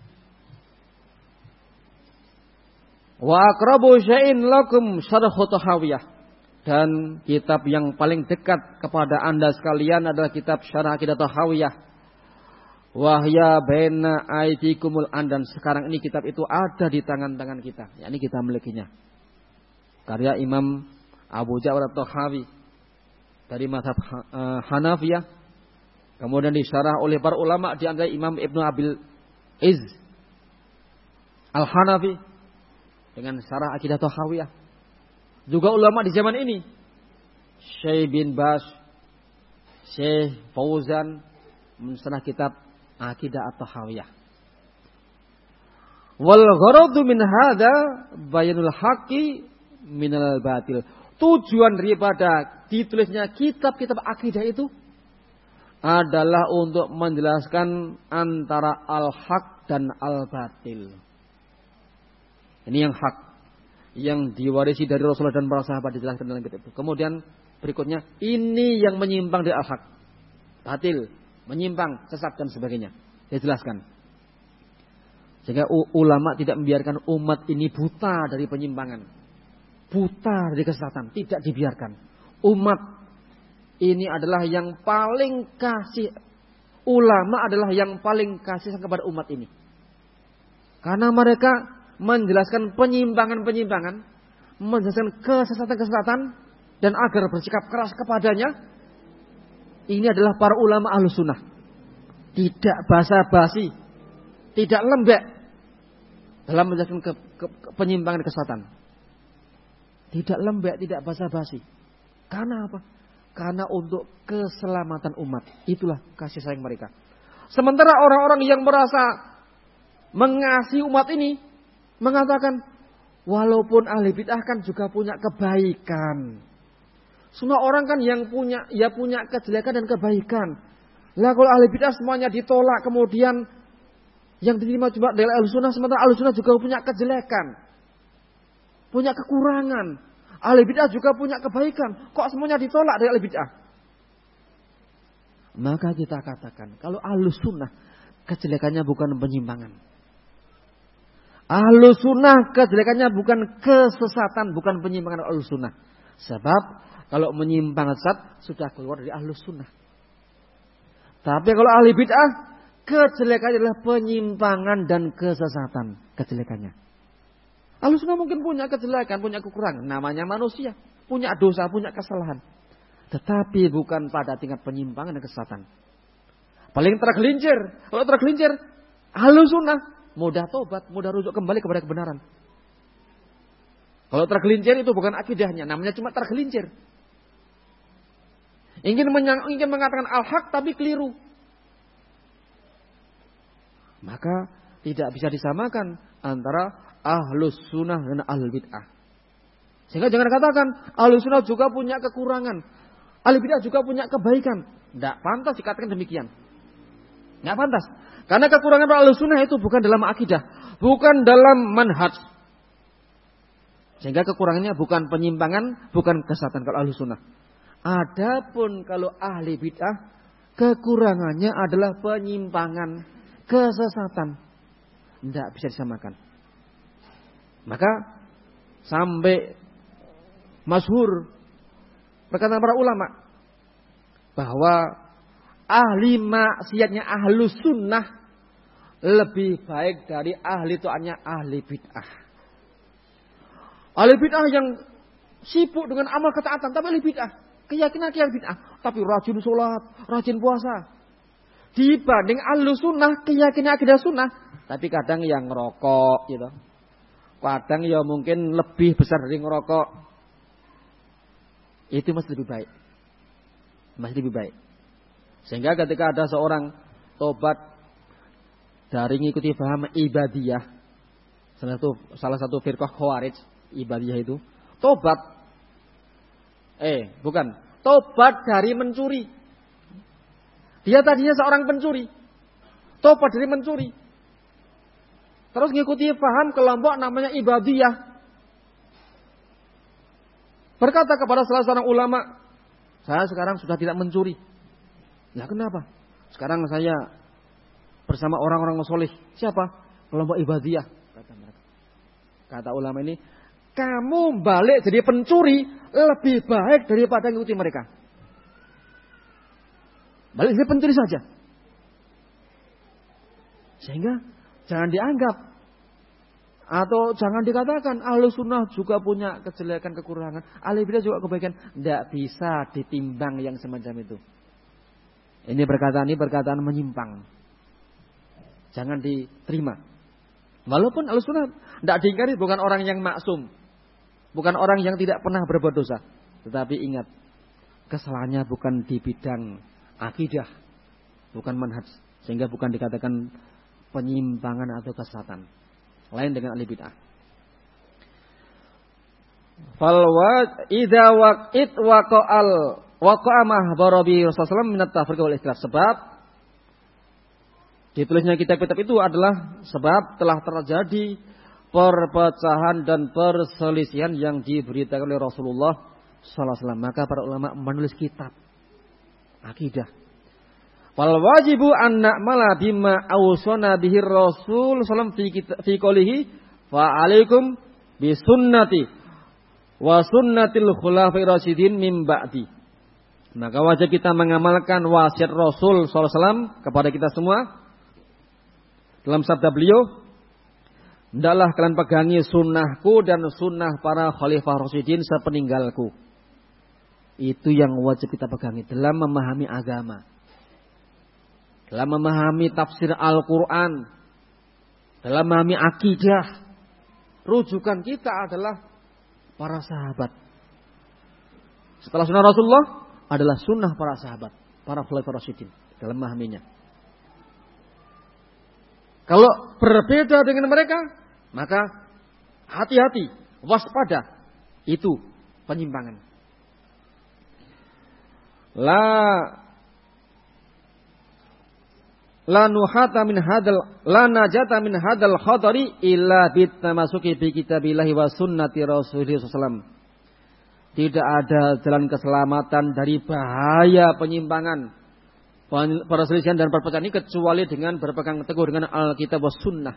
Wa aqrabu syai'in lakum syarhu Tahawiyah. Dan kitab yang paling dekat kepada Anda sekalian adalah kitab Syarah Aqidah Tahawiyah. Wahya baina aidikumul an, dan sekarang ini kitab itu ada di tangan-tangan kita. Yakni kita milikinya. Karya Imam Abu Ja'far At-Tahawi dari mazhab Hanafiyah. Kemudian disyarah oleh para ulama di antara Imam Ibnu Abil Izz Al-Hanafi dengan syarah Aqidah Tahawiyah. Juga ulama di zaman ini, Syekh bin Baz, Syekh Fauzan mensyarah kitab Aqidah At-Tahawiyah. Wal gharadu min hadza bayanul haqqi minal batil. Tujuan daripada ditulisnya kitab-kitab akidah itu adalah untuk menjelaskan antara al-haq dan al-batil. Ini yang hak, yang diwarisi dari Rasulullah dan para sahabat, dijelaskan dalam kitab itu. Kemudian berikutnya, ini yang menyimpang dari al-haq, batil, menyimpang, sesat dan sebagainya. Dijelaskan. Sehingga ulama tidak membiarkan umat ini buta dari penyimpangan, buta dari kesesatan, tidak dibiarkan. Umat ini adalah yang paling kasih, ulama adalah yang paling kasih kepada umat ini. Karena mereka menjelaskan penyimpangan-penyimpangan, menjelaskan kesesatan-kesesatan, dan agar bersikap keras kepadanya. Ini adalah para ulama Ahlus Sunnah. Tidak basa-basi, tidak lembek dalam menjelaskan penyimpangan kesesatan. Tidak lembek, tidak basa-basi. Karena apa? Karena untuk keselamatan umat. Itulah kasih sayang mereka. Sementara orang-orang yang merasa mengasihi umat ini mengatakan, walaupun ahli bid'ah kan juga punya kebaikan. Semua orang kan yang punya kejelekan dan kebaikan. Lah kalau ahli bid'ah semuanya ditolak, kemudian yang diterima cuma dari ahli sunnah, sementara ahli sunnah juga punya kejelekan, punya kekurangan. Ahli bid'ah juga punya kebaikan. Kok semuanya ditolak dari ahli bid'ah? Maka kita katakan, kalau ahli sunnah kejelekannya bukan penyimpangan. Ahli sunnah kejelekannya bukan kesesatan, bukan penyimpangan ahli sunnah. Sebab kalau menyimpang sesat sudah keluar dari ahli sunnah. Tapi kalau ahli bid'ah, kejelekannya adalah penyimpangan dan kesesatan kejelekannya. Ahli sunnah mungkin punya kejelekan, punya kekurangan. Namanya manusia. Punya dosa, punya kesalahan. Tetapi bukan pada tingkat penyimpangan dan kesesatan. Paling tergelincir. Kalau tergelincir, ahli sunnah mudah tobat, mudah rujuk kembali kepada kebenaran. Kalau tergelincir itu bukan akidahnya. Namanya cuma tergelincir. Ingin mengatakan al-haq tapi keliru. Maka tidak bisa disamakan antara ahlus sunnah dan ahlul bid'ah. Sehingga jangan katakan ahlus sunnah juga punya kekurangan, ahlul bid'ah juga punya kebaikan. Tidak pantas dikatakan demikian. Tidak pantas. Karena kekurangan ahlus sunnah itu bukan dalam akidah, bukan dalam manhaj. Sehingga kekurangannya bukan penyimpangan, bukan kesesatan kalau ahlus sunnah. Adapun kalau ahli bid'ah, Kekurangannya adalah penyimpangan, kesesatan. Tidak bisa disamakan. Maka sampai masyhur perkataan para ulama bahwa ahli maksiatnya ahlus sunnah lebih baik dari ahli taatnya ahli bid'ah. Ahli bid'ah yang sibuk dengan amal ketaatan, tapi ahli bid'ah, keyakinan bid'ah, tapi rajin sholat, rajin puasa. Dibanding ahli sunnah, keyakinan akidah sunnah, tapi kadang yang ngerokok, gitu. Kadang ya mungkin lebih besar dari ngerokok. Itu masih lebih baik. Masih lebih baik. Sehingga ketika ada seorang tobat dari mengikuti paham ibadiyah, salah satu firqah Khawarij, ibadiyah itu, tobat dari mencuri. Dia tadinya seorang pencuri, tobat dari mencuri. Terus mengikuti paham kelompok namanya ibadiyah. Berkata kepada salah seorang ulama, saya sekarang sudah tidak mencuri. Ya kenapa? Sekarang saya bersama orang-orang soleh. Siapa? Kelompok ibadiyah. Kata mereka. Kata ulama ini, kamu balik jadi pencuri lebih baik daripada mengikuti mereka. Balik jadi pencuri saja. Sehingga jangan dianggap atau jangan dikatakan ahlu sunnah juga punya kejelekan, kekurangan. Ahli bidah juga kebaikan. Tidak bisa ditimbang yang semacam itu. Ini perkataan menyimpang. Jangan diterima. Walaupun ahlu sunnah tidak diingkari bukan orang yang maksum. Bukan orang yang tidak pernah berbuat dosa. Tetapi ingat, kesalahannya bukan di bidang akidah. Bukan manhaj. Sehingga bukan dikatakan penyimpangan atau kesesatan. Lain dengan ahli bid'ah. Idza waqit waqa'a mahbara bi Rasulullah min at-tafriq wal ikhtilaf. Sebab ditulisnya kitab-kitab itu adalah sebab telah terjadi perpecahan dan perselisihan yang diberitakan oleh Rasulullah sallallahu alaihi wasallam. Maka para ulama menulis kitab akidah. Wal wajibu an na'mala bima awsana bihi Rasul sallallahu alaihi wasallam fi qoulihi fa alaikum bi sunnati wa sunnatil khulafa'ir rasyidin min ba'di. Maka wajib kita mengamalkan wasiat Rasul sallallahu alaihi wasallam kepada kita semua. Dalam sabda beliau, hendaklah kalian pegangi sunnahku dan sunnah para khalifah rasyidin sepeninggalku. Itu yang wajib kita pegangi dalam memahami agama. Dalam memahami tafsir Al-Quran, dalam memahami akidah, rujukan kita adalah para sahabat. Setelah sunnah Rasulullah adalah sunnah para sahabat, para khalifah rasyidin dalam memahaminya. Kalau berbeda dengan mereka, maka hati-hati, waspada, itu penyimpangan. La najata min hadal khatari illa bitamasuki bi kitabillahi wa sunnati Rasulih sallallahu. Tidak ada jalan keselamatan dari bahaya penyimpangan, perselisihan dan perpecahan ini kecuali dengan berpegang teguh dengan Alkitab wa sunnah.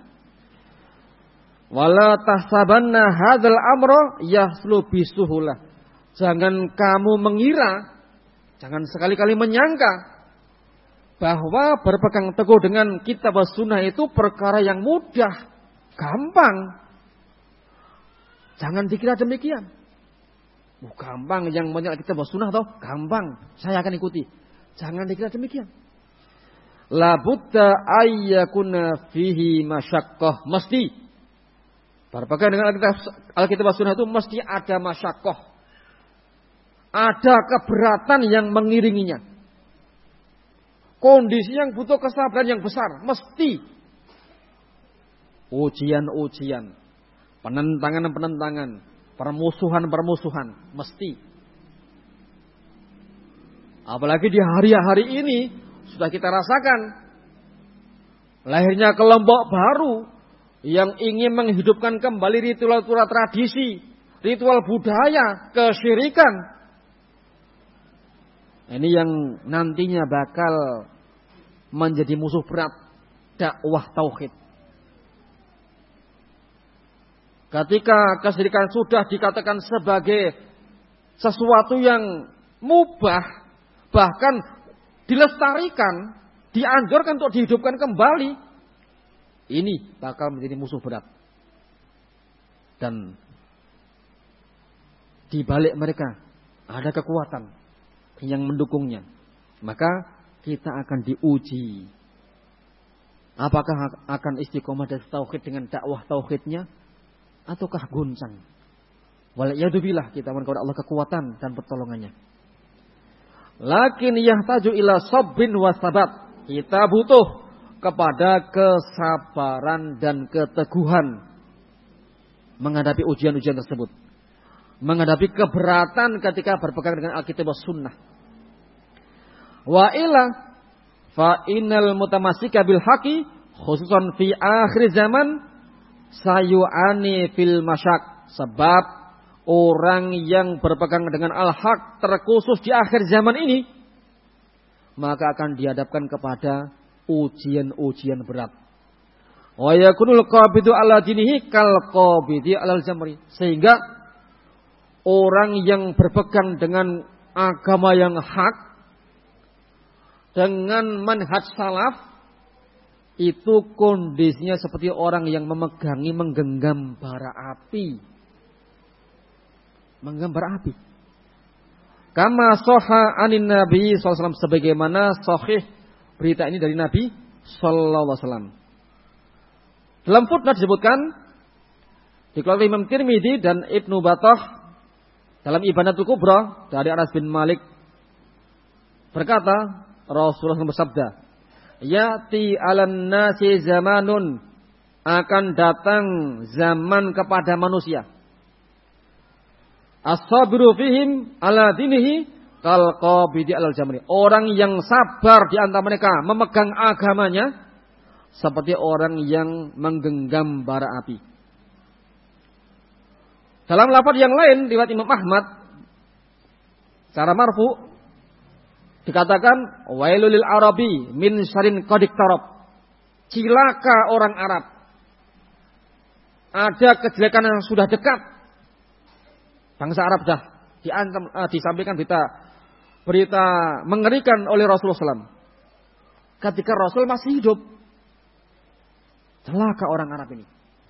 Wala tahsabanna hadzal amra yahslu bisuhulah. Jangan kamu mengira, jangan sekali-kali menyangka bahwa berpegang teguh dengan kitab wa sunnah itu perkara yang mudah, gampang. Jangan dikira demikian. Gampang yang banyak kitab wa sunnah toh, gampang. Saya akan ikuti. Jangan dikira demikian. La budda ayyakuna fihi masyaqqah. Mesti berpegang dengan Alkitab wa sunnah itu mesti ada masyaqqah. Ada keberatan yang mengiringinya. Kondisi yang butuh kesabaran yang besar. Mesti. Ujian-ujian. Penentangan-penentangan. Permusuhan-permusuhan. Mesti. Apalagi di hari-hari ini. Sudah kita rasakan. Lahirnya kelompok baru. Yang ingin menghidupkan kembali ritual-ritual tradisi. Ritual budaya. Kesyirikan. Ini yang nantinya bakal menjadi musuh berat dakwah tauhid. Ketika kesyirikan sudah dikatakan sebagai sesuatu yang mubah, bahkan dilestarikan, dianjurkan untuk dihidupkan kembali, ini bakal menjadi musuh berat. Dan di balik mereka ada kekuatan yang mendukungnya. Maka kita akan diuji. Apakah akan istiqomah dari tauhid dengan dakwah tauhidnya, ataukah goncang? Waliyadzubillah, kita mohon kepada Allah kekuatan dan pertolongannya. Lakin yahtaju ila sabbin wa sabat. Kita butuh kepada kesabaran dan keteguhan menghadapi ujian-ujian tersebut. Menghadapi keberatan ketika berpegang dengan Alkitab dan Sunnah. Wa ila fa innal mutamassika bil haqi khususan fi akhir zaman sayu'ani fil masyak. Sebab orang yang berpegang dengan al-haq terkhusus di akhir zaman ini, maka akan dihadapkan kepada ujian-ujian berat. Wa yakunul qabidu ala dinihi kal qabidi alal jamri. Sehingga orang yang berpegang dengan agama yang hak, dengan manhaj salaf, itu kondisinya seperti orang yang menggenggam bara api. Menggenggam bara api. Kama sahha anin Nabi sallallahu alaihi wasallam, sebagaimana sahih berita ini dari Nabi sallallahu alaihi wasallam. Dalam footnote disebutkan dikeluarkan Imam Tirmidzi dan Ibnu Battah dalam Ibanatul Kubra dari Anas bin Malik berkata, Rasulullah bersabda, yati 'alan nasi zamanun, akan datang zaman kepada manusia, as-sabiru fihim ala dinihi kal qabidi alal jamri. Orang yang sabar di antara mereka memegang agamanya seperti orang yang menggenggam bara api. Dalam lafaz yang lain riwayat Imam Ahmad secara marfu dikatakan wailul lil arabi min syarrin qad iqtarab. Cilaka orang Arab. Ada kejelekan yang sudah dekat. Bangsa Arab dah diancam, disampaikan berita mengerikan oleh Rasulullah SAW. Ketika Rasul masih hidup. Celaka orang Arab ini.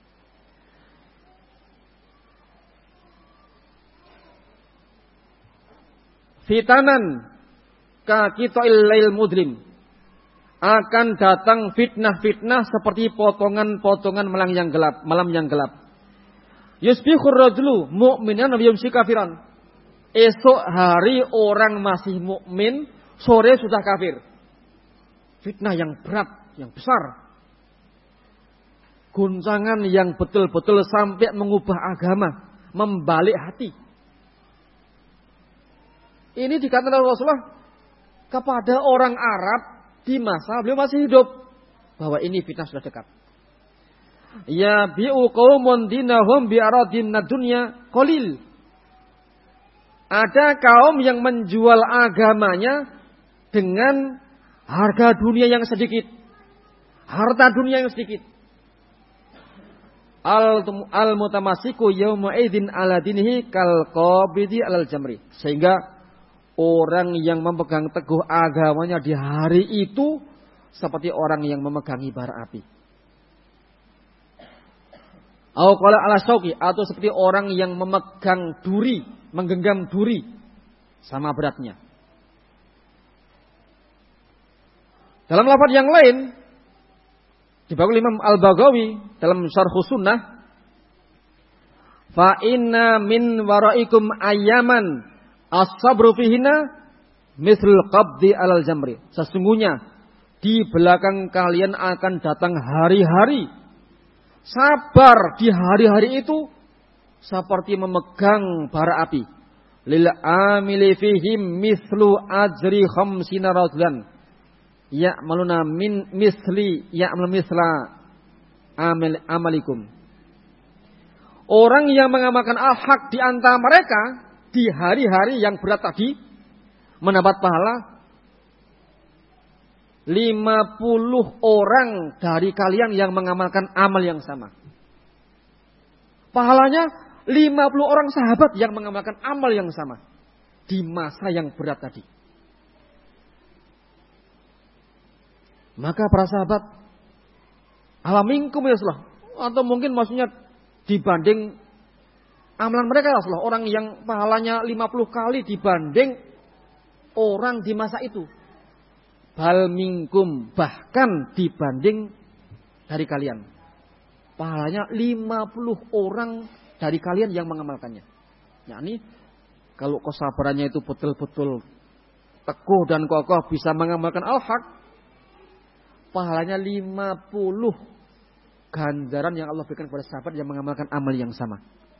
Fitanan kaqita'il lail mudlim. Akan datang fitnah-fitnah seperti potongan-potongan malam yang gelap. Yusbihur rajulu mu'minan wa yumsi kafiran. Esok hari orang masih mukmin, sore sudah kafir. Fitnah yang berat, yang besar. Guncangan yang betul-betul sampai mengubah agama, membalik hati. Ini dikatakan oleh Rasulullah kepada orang Arab di masa beliau masih hidup, bahwa ini fitnah sudah dekat. Ya bi'u qaumun dinahum bi'aradin dunya qalil. Ada kaum yang menjual agamanya dengan harga dunia yang sedikit. Harta dunia yang sedikit. Al-mutamasiku yawma idzin ala dinihi kal qabidi alal jamri. Sehingga orang yang memegang teguh agamanya di hari itu seperti orang yang memegangi bara api. Au qala ala syauqi, atau seperti orang yang memegang duri, menggenggam duri, sama beratnya. Dalam lafaz yang lain dibawa Imam Al-Baghawi dalam Syarh Sunnah, fa inna min waraikum ayyaman as-sabru fihinna mithlul qabdi alal jamri. Sesungguhnya di belakang kalian akan datang hari-hari, sabar di hari-hari itu seperti memegang bara api. Lil amili fihim mithlu ajri khamsina rajulan ya'maluna min misli ya'mal misla amalikum. Orang yang mengamalkan al-haq di antara mereka di hari-hari yang berat tadi, mendapat pahala 50 orang dari kalian yang mengamalkan amal yang sama. Pahalanya 50 orang sahabat yang mengamalkan amal yang sama di masa yang berat tadi. Maka para sahabat, alaminkum ya Rasulullah, atau mungkin maksudnya dibanding amalan mereka ya Rasulullah, orang yang pahalanya 50 kali dibanding orang di masa itu. Bal minkum, bahkan dibanding dari kalian. Pahalanya 50 orang dari kalian yang mengamalkannya. Yakni kalau kesabarannya itu betul-betul teguh dan kokoh bisa mengamalkan al-haq, pahalanya 50 ganjaran yang Allah berikan kepada sahabat yang mengamalkan amal yang sama.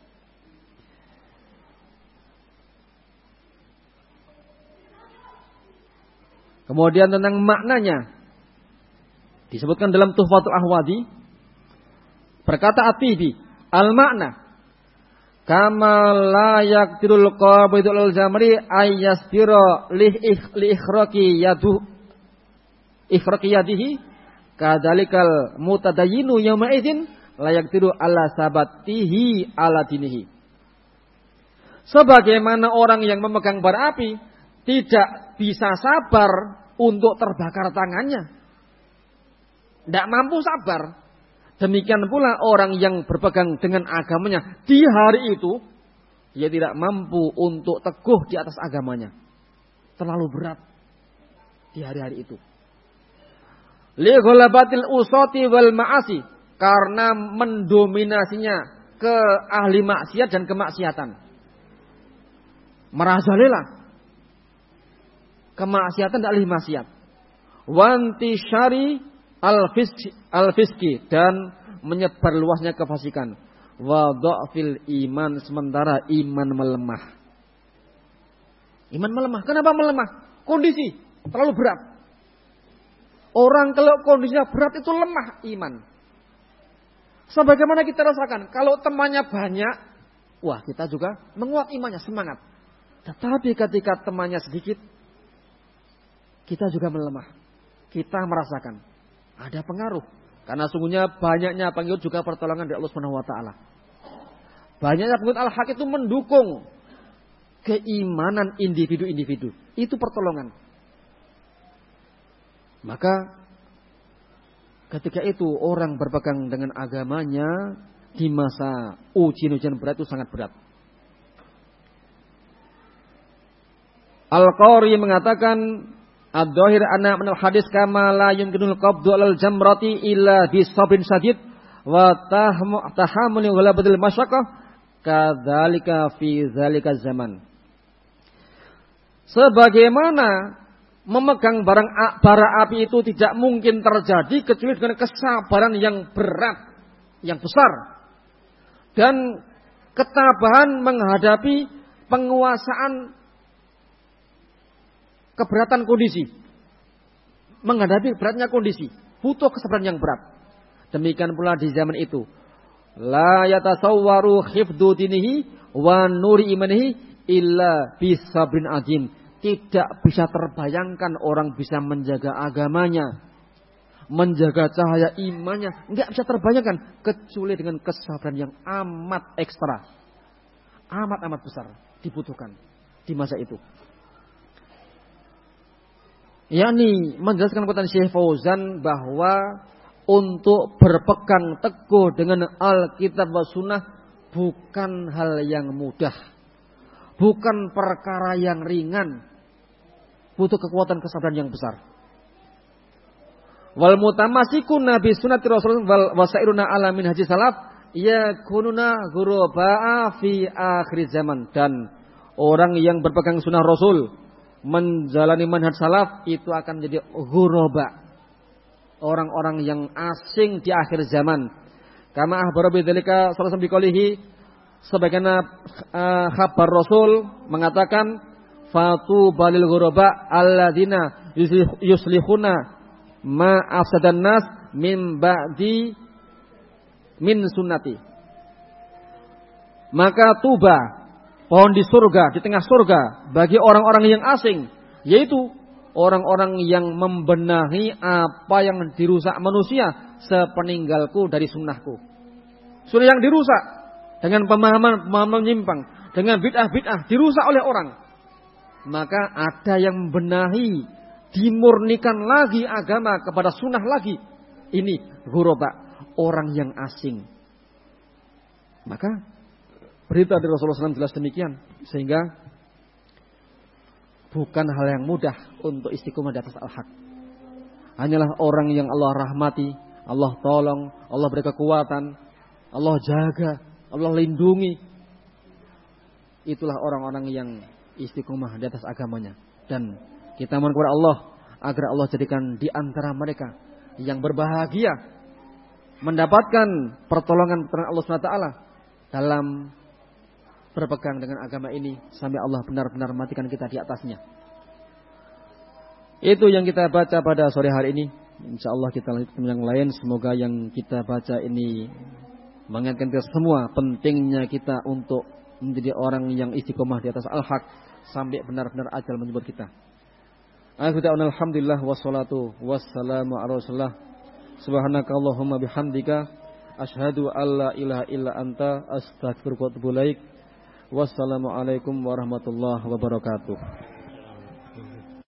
Kemudian tentang maknanya disebutkan dalam Tuhfatul Ahwadi, berkata At-Tibi, al-makna kama la yaqdirul qabidul jamri ayyasbira li ikhraqi yadihi kadzalikal mutadayyinu yawma idzin la yaqdiru ala sabatihi ala dinihi. Sebagaimana orang yang memegang bara api tidak bisa sabar untuk terbakar tangannya, tidak mampu sabar. Demikian pula orang yang berpegang dengan agamanya di hari itu, dia tidak mampu untuk teguh di atas agamanya. Terlalu berat di hari-hari itu. Li ghalabatil usati wal ma'asi, karena mendominasinya ke ahli maksiat dan kemaksiatan. Merajalela kemaksiatan dan ahli maksiat. Wanti syari al-fiski, dan menyebar luasnya kefasikan. Wa dha'fil iman, sementara iman melemah. Iman melemah. Kenapa melemah? Kondisi terlalu berat. Orang kalau kondisinya berat itu lemah iman. Sebagaimana kita rasakan, kalau temannya banyak, wah kita juga menguat imannya, semangat. Tetapi ketika temannya sedikit, kita juga melemah. Kita merasakan ada pengaruh. Karena sungguhnya banyaknya pengikut juga pertolongan dari Allah Subhanahu wa taala. Banyaknya pengikut al-haq itu mendukung keimanan individu-individu. Itu pertolongan. Maka ketika itu orang berpegang dengan agamanya di masa ujian-ujian berat itu sangat berat. Al-Qari mengatakan ad-dhahir anna min al-hadis kama la yumkinul qabdu 'alal jamrati illa bi sabrin sadid wa tahammul ghalabatil masyaqqah kadzalika fi dzalika zaman. Sebagaimana memegang bara api itu tidak mungkin terjadi kecuali dengan kesabaran yang berat, yang besar, dan ketabahan menghadapi penguasaan keberatan kondisi. Menghadapi beratnya kondisi butuh kesabaran yang berat. Demikian pula di zaman itu, la yatasawwaru hifdzu dinihi wa nuri imanihi illa bisabrin azim. Tidak bisa terbayangkan orang bisa menjaga agamanya, menjaga cahaya imannya, enggak bisa terbayangkan kecuali dengan kesabaran yang amat ekstra, amat besar dibutuhkan di masa itu. yakni menjelaskan perkataan Syekh Fauzan bahwa untuk berpegang teguh dengan Alkitab wa Sunnah bukan hal yang mudah, bukan perkara yang ringan, butuh kekuatan kesabaran yang besar. Wal mutamasikun nabi sunnati rasul wal wasairuna ala minhaji salaf yakununa ghurabaa fi akhir zaman, dan orang yang berpegang sunnah Rasul menjalani manhaj salaf itu akan menjadi ghuraba, orang-orang yang asing di akhir zaman. Kama akhbara bidzalika sallallahu alaihi wasallam, sebagaimana khabar Rasul mengatakan fatu balil ghuraba alladzina yuslihuna ma afsadan nas min ba'di min sunnati. Maka tuba pohon di surga, di tengah surga bagi orang-orang yang asing Yaitu orang-orang yang membenahi apa yang dirusak manusia sepeninggalku dari sunnahku. Sunnah yang dirusak dengan pemahaman menyimpang, dengan bid'ah-bid'ah dirusak oleh orang. Maka ada yang membenahi, dimurnikan lagi agama kepada sunnah lagi. Ini ghuraba, orang yang asing. Maka berita dari Rasulullah SAW jelas demikian. Sehingga bukan hal yang mudah untuk istiqomah di atas al-haq. Hanyalah orang yang Allah rahmati, Allah tolong, Allah beri kekuatan, Allah jaga, Allah lindungi. Itulah orang-orang yang istiqomah di atas agamanya. Dan kita mohon kepada Allah agar Allah jadikan di antara mereka yang berbahagia mendapatkan pertolongan Allah SWT dalam berpegang dengan agama ini sampai Allah benar-benar matikan kita di atasnya. Itu yang kita baca pada sore hari ini. InsyaAllah kita lanjutkan yang lain. Semoga yang kita baca ini mengingatkan kita semua pentingnya kita untuk menjadi orang yang istiqomah di atas al-haq sampai benar-benar ajal menjemput kita. Alhamdulillah wassalatu wassalamu ala rasulillah. Subhanakallahumma bihamdika asyhadu alla ilaha illa anta astaghfiruka wa atubu ilaik. Wassalamualaikum warahmatullahi wabarakatuh.